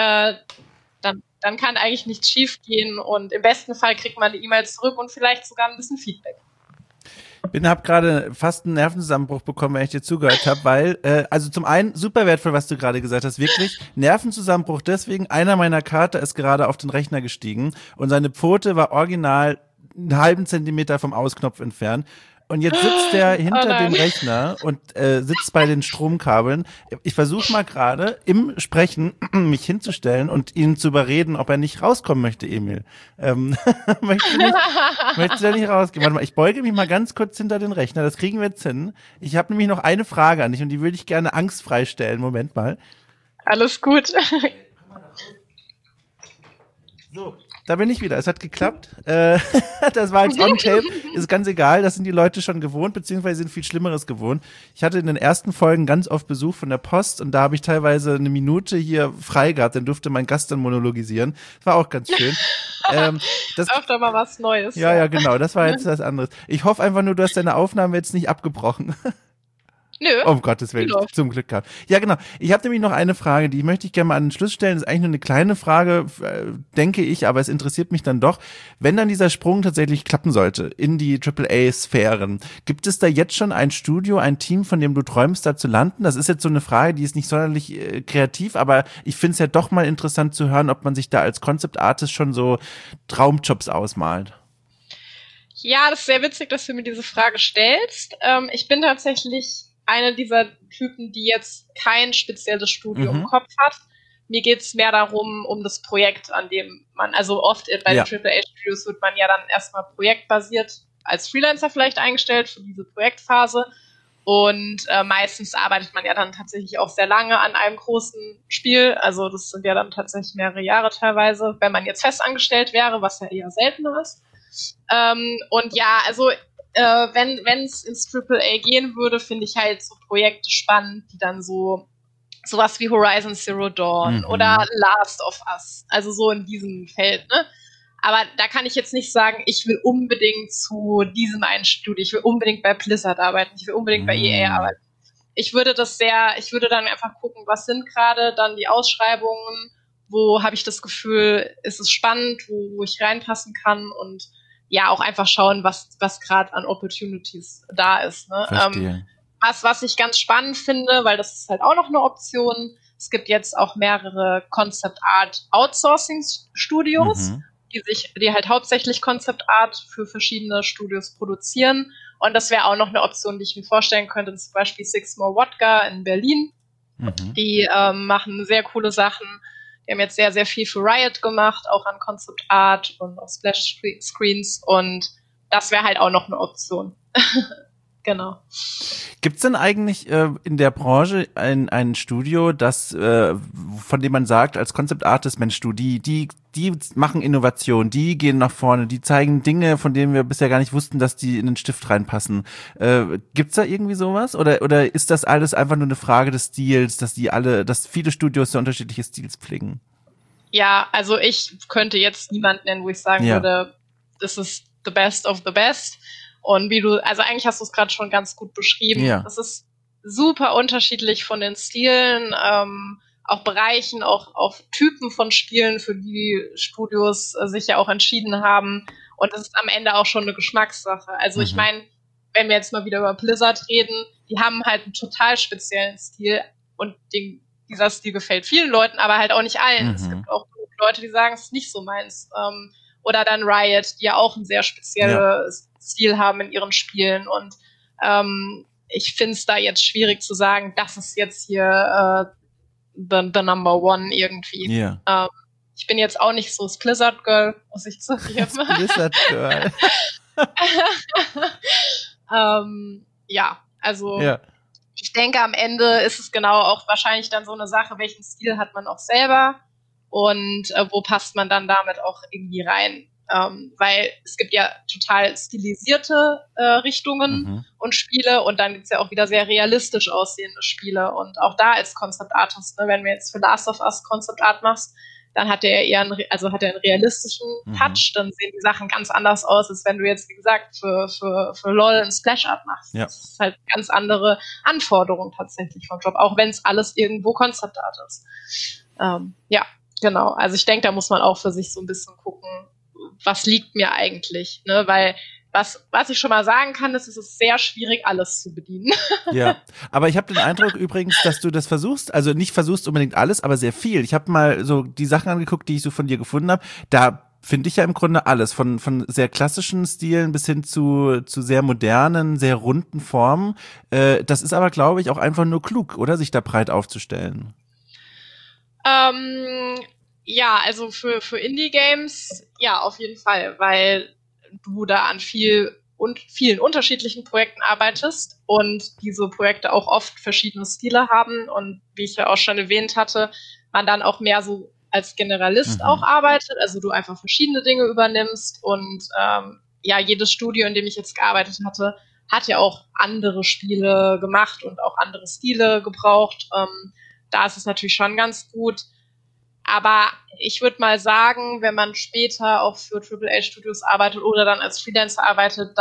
kann eigentlich nichts schief gehen und im besten Fall kriegt man eine E-Mail zurück und vielleicht sogar ein bisschen Feedback. Ich habe gerade fast einen Nervenzusammenbruch bekommen, wenn ich dir zugehört habe, weil, also zum einen super wertvoll, was du gerade gesagt hast, wirklich Nervenzusammenbruch deswegen, einer meiner Kater ist gerade auf den Rechner gestiegen und seine Pfote war original einen halben Zentimeter vom Ausknopf entfernt. Und jetzt sitzt der hinter dem Rechner und sitzt bei den Stromkabeln. Ich versuche mal gerade im Sprechen mich hinzustellen und ihn zu überreden, ob er nicht rauskommen möchte, Emil. Möchtest du da nicht rausgehen? Warte mal, ich beuge mich mal ganz kurz hinter den Rechner. Das kriegen wir jetzt hin. Ich habe nämlich noch eine Frage an dich und die würde ich gerne angstfrei stellen. Moment mal. Alles gut. So, da bin ich wieder. Es hat geklappt. Das war jetzt on tape. Ist ganz egal. Das sind die Leute schon gewohnt, beziehungsweise sind viel Schlimmeres gewohnt. Ich hatte in den ersten Folgen ganz oft Besuch von der Post und da habe ich teilweise eine Minute hier frei gehabt. Dann durfte mein Gast dann monologisieren. Das war auch ganz schön. Das öfter mal was Neues. Ja, genau. Das war jetzt was anderes. Ich hoffe einfach nur, du hast deine Aufnahme jetzt nicht abgebrochen. Nö. Um Gottes Willen, zum Glück gehabt. Ja, genau. Ich habe nämlich noch eine Frage, die möchte ich gerne mal an den Schluss stellen. Das ist eigentlich nur eine kleine Frage, denke ich, aber es interessiert mich dann doch. Wenn dann dieser Sprung tatsächlich klappen sollte in die AAA-Sphären, gibt es da jetzt schon ein Studio, ein Team, von dem du träumst, da zu landen? Das ist jetzt so eine Frage, die ist nicht sonderlich kreativ, aber ich finde es ja doch mal interessant zu hören, ob man sich da als Concept Artist schon so Traumjobs ausmalt. Ja, das ist sehr witzig, dass du mir diese Frage stellst. Ich bin tatsächlich eine dieser Typen, die jetzt kein spezielles Studio im Kopf hat. Mir geht's mehr darum, um das Projekt, an dem man, also oft bei den AAA-Studios wird man ja dann erstmal projektbasiert als Freelancer vielleicht eingestellt für diese Projektphase und meistens arbeitet man ja dann tatsächlich auch sehr lange an einem großen Spiel, also das sind ja dann tatsächlich mehrere Jahre teilweise, wenn man jetzt festangestellt wäre, was ja eher seltener ist. Und ja, also wenn es ins AAA gehen würde, finde ich halt so Projekte spannend, die dann sowas wie Horizon Zero Dawn oder Last of Us, also so in diesem Feld, ne? Aber da kann ich jetzt nicht sagen, ich will unbedingt zu diesem einen Studio, ich will unbedingt bei Blizzard arbeiten, ich will unbedingt bei EA arbeiten. Ich würde dann einfach gucken, was sind gerade dann die Ausschreibungen, wo habe ich das Gefühl, ist es spannend, wo ich reinpassen kann und ja, auch einfach schauen, was gerade an Opportunities da ist. Ne? Was ich ganz spannend finde, weil das ist halt auch noch eine Option. Es gibt jetzt auch mehrere Concept Art Outsourcing Studios, die halt hauptsächlich Concept Art für verschiedene Studios produzieren. Und das wäre auch noch eine Option, die ich mir vorstellen könnte. Zum Beispiel Six More Wodka in Berlin. Die machen sehr coole Sachen. Die haben jetzt sehr, sehr viel für Riot gemacht, auch an Concept Art und auf Splash Screens. Und das wäre halt auch noch eine Option. Genau. Gibt's denn eigentlich in der Branche ein Studio, das von dem man sagt als Concept Artist, Mensch, die machen Innovation, die gehen nach vorne, die zeigen Dinge, von denen wir bisher gar nicht wussten, dass die in den Stift reinpassen. Gibt's da irgendwie sowas? Oder ist das alles einfach nur eine Frage des Stils, dass viele Studios so unterschiedliche Stils pflegen? Ja, also ich könnte jetzt niemanden nennen, wo ich sagen würde, das ist the best of the best. Und also eigentlich hast du es gerade schon ganz gut beschrieben. Ja. Es ist super unterschiedlich von den Stilen, auch Bereichen, auch auf Typen von Spielen, für die Studios sich ja auch entschieden haben. Und es ist am Ende auch schon eine Geschmackssache. Also ich meine, wenn wir jetzt mal wieder über Blizzard reden, die haben halt einen total speziellen Stil und dieser Stil gefällt vielen Leuten, aber halt auch nicht allen. Es gibt auch Leute, die sagen, es ist nicht so meins. Oder dann Riot, die ja auch ein sehr spezielles Stil haben in ihren Spielen. Und ich finde es da jetzt schwierig zu sagen, das ist jetzt hier the number one irgendwie. Yeah. Ich bin jetzt auch nicht so das Blizzard Girl, muss ich zugeben. Das Blizzard Girl. Ja, also ich denke, am Ende ist es genau auch wahrscheinlich dann so eine Sache, welchen Stil hat man auch selber und wo passt man dann damit auch irgendwie rein. Weil es gibt ja total stilisierte Richtungen und Spiele und dann gibt's ja auch wieder sehr realistisch aussehende Spiele und auch da als Concept Artist, ne, wenn wir jetzt für Last of Us Concept Art machst, dann hat er eher einen realistischen Touch, dann sehen die Sachen ganz anders aus, als wenn du jetzt, wie gesagt, für LOL einen Splash Art machst. Ja. Das ist halt ganz andere Anforderungen tatsächlich vom Job, auch wenn es alles irgendwo Concept Art ist. Ja, genau. Also ich denke, da muss man auch für sich so ein bisschen gucken, was liegt mir eigentlich, ne? Weil was ich schon mal sagen kann, ist, es ist sehr schwierig, alles zu bedienen. Ja, aber ich habe den Eindruck übrigens, dass du das versuchst, also nicht versuchst unbedingt alles, aber sehr viel. Ich habe mal so die Sachen angeguckt, die ich so von dir gefunden habe. Da finde ich ja im Grunde alles, von sehr klassischen Stilen bis hin zu sehr modernen, sehr runden Formen. Das ist aber, glaube ich, auch einfach nur klug, oder? Sich da breit aufzustellen. Ja, also für Indie-Games, ja, auf jeden Fall, weil du da an vielen unterschiedlichen Projekten arbeitest und diese Projekte auch oft verschiedene Stile haben und wie ich ja auch schon erwähnt hatte, man dann auch mehr so als Generalist auch arbeitet, also du einfach verschiedene Dinge übernimmst und jedes Studio, in dem ich jetzt gearbeitet hatte, hat ja auch andere Spiele gemacht und auch andere Stile gebraucht. Da ist es natürlich schon ganz gut. Aber ich würde mal sagen, wenn man später auch für AAA-Studios arbeitet oder dann als Freelancer arbeitet,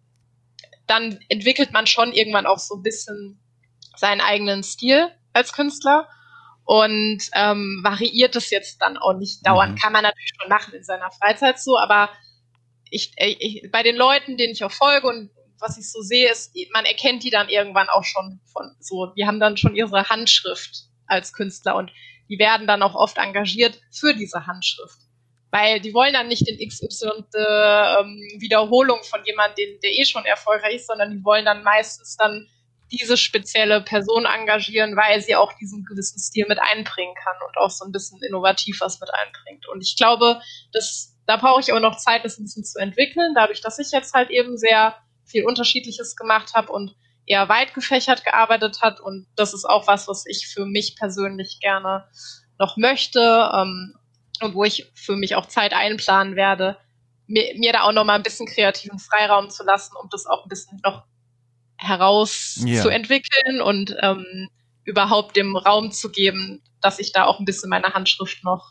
dann entwickelt man schon irgendwann auch so ein bisschen seinen eigenen Stil als Künstler und variiert es jetzt dann auch nicht dauernd. Kann man natürlich schon machen in seiner Freizeit so, aber ich bei den Leuten, denen ich auch folge und was ich so sehe, ist, man erkennt die dann irgendwann auch schon von so, die haben dann schon ihre Handschrift als Künstler und die werden dann auch oft engagiert für diese Handschrift. Weil die wollen dann nicht den XY Wiederholung von jemandem, der schon erfolgreich ist, sondern die wollen dann meistens dann diese spezielle Person engagieren, weil sie auch diesen gewissen Stil mit einbringen kann und auch so ein bisschen innovativ was mit einbringt. Und ich glaube, da brauche ich auch noch Zeit, das ein bisschen zu entwickeln, dadurch, dass ich jetzt halt eben sehr viel Unterschiedliches gemacht habe und eher weit gefächert gearbeitet hat. Und das ist auch was ich für mich persönlich gerne noch möchte und wo ich für mich auch Zeit einplanen werde, mir da auch noch mal ein bisschen kreativen Freiraum zu lassen, um das auch ein bisschen noch zu entwickeln und überhaupt dem Raum zu geben, dass ich da auch ein bisschen meine Handschrift noch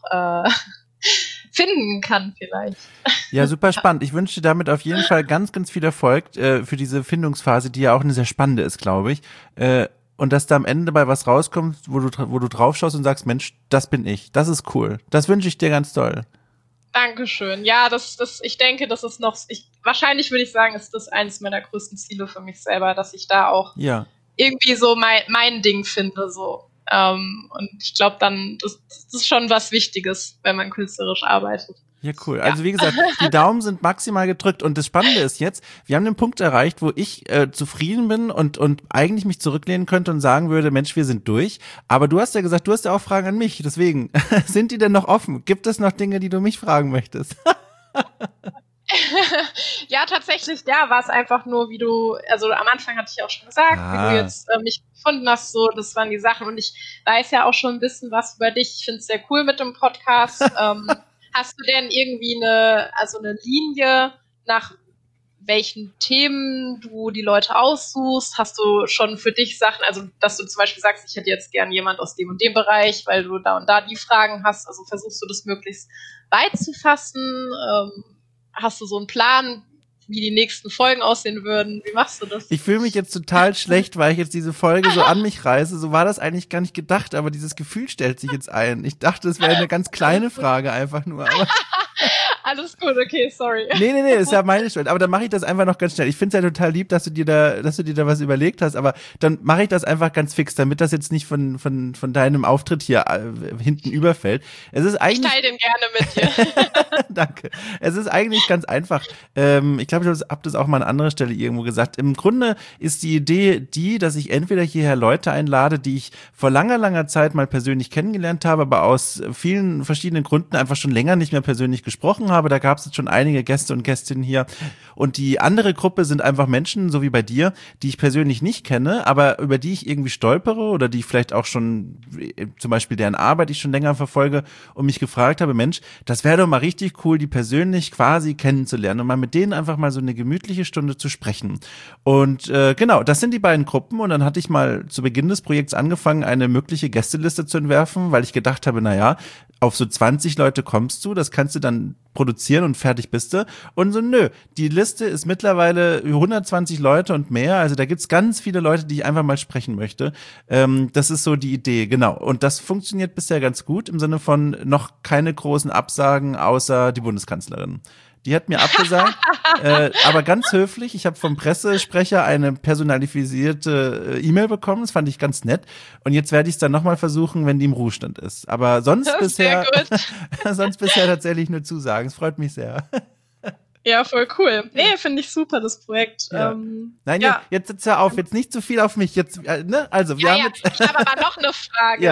finden kann vielleicht. Ja, super spannend. Ich wünsche dir damit auf jeden Fall ganz, ganz viel Erfolg für diese Findungsphase, die ja auch eine sehr spannende ist, glaube ich. Und dass da am Ende dabei was rauskommt, wo du drauf schaust und sagst, Mensch, das bin ich. Das ist cool. Das wünsche ich dir ganz doll. Dankeschön. Ja, ich denke, das ist noch, wahrscheinlich würde ich sagen, ist das eines meiner größten Ziele für mich selber, dass ich da auch irgendwie so mein Ding finde, so. Und ich glaube dann, das ist schon was Wichtiges, wenn man künstlerisch arbeitet. Ja, cool. Also wie gesagt, die Daumen sind maximal gedrückt und das Spannende ist jetzt, wir haben den Punkt erreicht, wo ich zufrieden bin und eigentlich mich zurücklehnen könnte und sagen würde, Mensch, wir sind durch. Aber du hast ja gesagt, du hast ja auch Fragen an mich. Deswegen, sind die denn noch offen? Gibt es noch Dinge, die du mich fragen möchtest? Ja, tatsächlich, war es einfach nur, also am Anfang hatte ich auch schon gesagt, wie du jetzt mich gefunden hast, so, das waren die Sachen und ich weiß ja auch schon ein bisschen was über dich. Ich finde es sehr cool mit dem Podcast. Hast du denn irgendwie eine Linie, nach welchen Themen du die Leute aussuchst? Hast du schon für dich Sachen, also dass du zum Beispiel sagst, ich hätte jetzt gern jemand aus dem und dem Bereich, weil du da und da die Fragen hast, also versuchst du das möglichst weit zu fassen? Hast du so einen Plan, wie die nächsten Folgen aussehen würden? Wie machst du das? Ich fühle mich jetzt total schlecht, weil ich jetzt diese Folge so an mich reiße. So war das eigentlich gar nicht gedacht, aber dieses Gefühl stellt sich jetzt ein. Ich dachte, es wäre eine ganz kleine Frage einfach nur. Aber alles gut, okay, sorry. Nee, ist ja meine Schuld. Aber dann mache ich das einfach noch ganz schnell. Ich finde es ja total lieb, dass du dir da was überlegt hast, aber dann mache ich das einfach ganz fix, damit das jetzt nicht von deinem Auftritt hier hinten überfällt. Ich teile den gerne mit dir. Danke. Es ist eigentlich ganz einfach. Ich glaube, ich habe das auch mal an anderer Stelle irgendwo gesagt. Im Grunde ist die Idee dass ich entweder hierher Leute einlade, die ich vor langer, langer Zeit mal persönlich kennengelernt habe, aber aus vielen verschiedenen Gründen einfach schon länger nicht mehr persönlich gesprochen habe. Da gab es jetzt schon einige Gäste und Gästinnen hier. Und die andere Gruppe sind einfach Menschen, so wie bei dir, die ich persönlich nicht kenne, aber über die ich irgendwie stolpere oder die ich vielleicht auch schon, zum Beispiel deren Arbeit ich schon länger verfolge und mich gefragt habe, Mensch, das wäre doch mal richtig cool, die persönlich quasi kennenzulernen und mal mit denen einfach mal so eine gemütliche Stunde zu sprechen. Und genau, das sind die beiden Gruppen und dann hatte ich mal zu Beginn des Projekts angefangen, eine mögliche Gästeliste zu entwerfen, weil ich gedacht habe, naja, auf so 20 Leute kommst du, das kannst du dann produzieren und fertig bist du. Und so, nö, die Liste ist mittlerweile 120 Leute und mehr, also da gibt's ganz viele Leute, die ich einfach mal sprechen möchte. Das ist so die Idee, genau. Und das funktioniert bisher ganz gut, im Sinne von noch keine großen Absagen, außer die Bundeskanzlerin. Die hat mir abgesagt, aber ganz höflich. Ich habe vom Pressesprecher eine personalisierte E-Mail bekommen. Das fand ich ganz nett. Und jetzt werde ich es dann nochmal versuchen, wenn die im Ruhestand ist. Aber sonst bisher tatsächlich nur Zusagen. Es freut mich sehr. Ja, voll cool. Nee, finde ich super, das Projekt. Ja. Jetzt hör auf, jetzt nicht zu viel auf mich. Jetzt, ne? Also, wir haben jetzt. Ich habe aber noch eine Frage. Ja.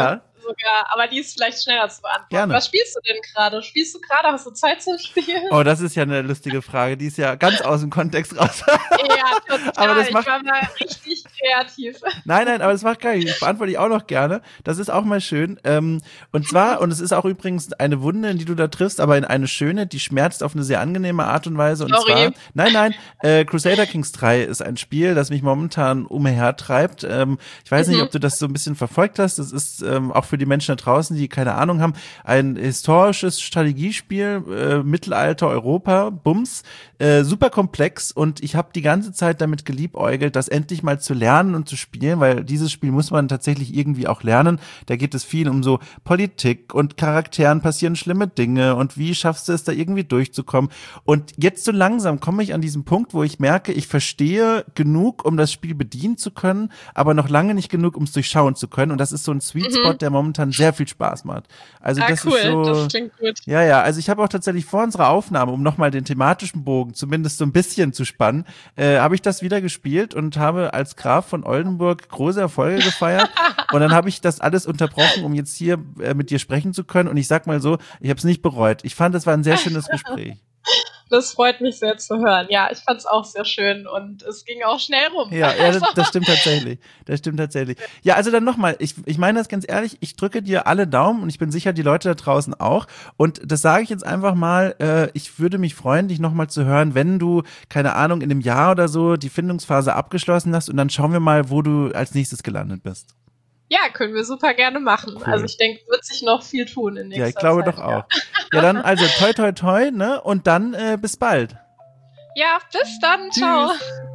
sogar, aber die ist vielleicht schneller zu beantworten. Gerne. Was spielst du denn gerade? Spielst du gerade? Hast du Zeit zum Spielen? Oh, das ist ja eine lustige Frage. Die ist ja ganz aus dem Kontext raus. Ja, total. Aber das macht... Ich war mal richtig kreativ. Nein, aber das macht gar nichts. Das beantworte ich auch noch gerne. Das ist auch mal schön. Und zwar, und es ist auch übrigens eine Wunde, in die du da triffst, aber in eine schöne, die schmerzt auf eine sehr angenehme Art und Weise. Und Sorry. zwar, nein, Crusader Kings 3 ist ein Spiel, das mich momentan umhertreibt. Ich weiß nicht, ob du das so ein bisschen verfolgt hast. Das ist auch für die Menschen da draußen, die keine Ahnung haben, ein historisches Strategiespiel, Mittelalter Europa, Bums, super komplex, und ich habe die ganze Zeit damit geliebäugelt, das endlich mal zu lernen und zu spielen, weil dieses Spiel muss man tatsächlich irgendwie auch lernen. Da geht es viel um so Politik und Charakteren passieren schlimme Dinge und wie schaffst du es da irgendwie durchzukommen. Und jetzt so langsam komme ich an diesen Punkt, wo ich merke, ich verstehe genug, um das Spiel bedienen zu können, aber noch lange nicht genug, um es durchschauen zu können. Und das ist so ein Sweet Spot, der momentan sehr viel Spaß macht. Also das cool, ist so, das klingt gut. Ja, also ich habe auch tatsächlich vor unserer Aufnahme, um nochmal den thematischen Bogen zumindest so ein bisschen zu spannen, habe ich das wieder gespielt und habe als Graf von Oldenburg große Erfolge gefeiert. Und dann habe ich das alles unterbrochen, um jetzt hier mit dir sprechen zu können. Und ich sag mal so, ich habe es nicht bereut. Ich fand, das war ein sehr schönes Gespräch. Das freut mich sehr zu hören. Ja, ich fand es auch sehr schön und es ging auch schnell rum. Ja, das stimmt tatsächlich. Das stimmt tatsächlich. Ja, also dann nochmal, ich meine das ganz ehrlich, ich drücke dir alle Daumen und ich bin sicher, die Leute da draußen auch. Und das sage ich jetzt einfach mal, ich würde mich freuen, dich nochmal zu hören, wenn du, keine Ahnung, in einem Jahr oder so die Findungsphase abgeschlossen hast, und dann schauen wir mal, wo du als nächstes gelandet bist. Ja, können wir super gerne machen. Cool. Also ich denke, wird sich noch viel tun in nächster Zeit. Ja, ich glaube Zeit, doch auch. Ja, dann also toi toi toi, ne? Und dann bis bald. Ja, bis dann. Tschüss. Ciao.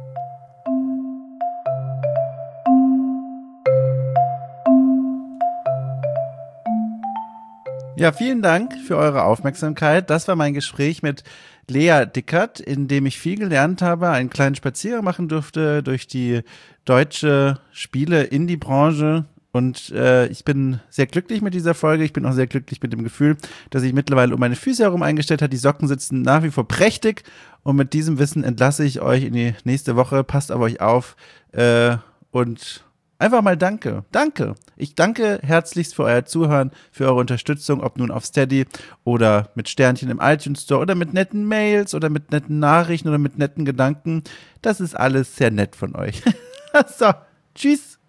Ja, vielen Dank für eure Aufmerksamkeit. Das war mein Gespräch mit Lea Dickert, in dem ich viel gelernt habe, einen kleinen Spaziergang machen durfte durch die deutsche Spiele-Indie-Branche. Und ich bin sehr glücklich mit dieser Folge. Ich bin auch sehr glücklich mit dem Gefühl, dass ich mittlerweile um meine Füße herum eingestellt habe. Die Socken sitzen nach wie vor prächtig. Und mit diesem Wissen entlasse ich euch in die nächste Woche. Passt auf euch auf. Und einfach mal danke. Danke. Ich danke herzlichst für euer Zuhören, für eure Unterstützung, ob nun auf Steady oder mit Sternchen im iTunes Store oder mit netten Mails oder mit netten Nachrichten oder mit netten Gedanken. Das ist alles sehr nett von euch. So, tschüss.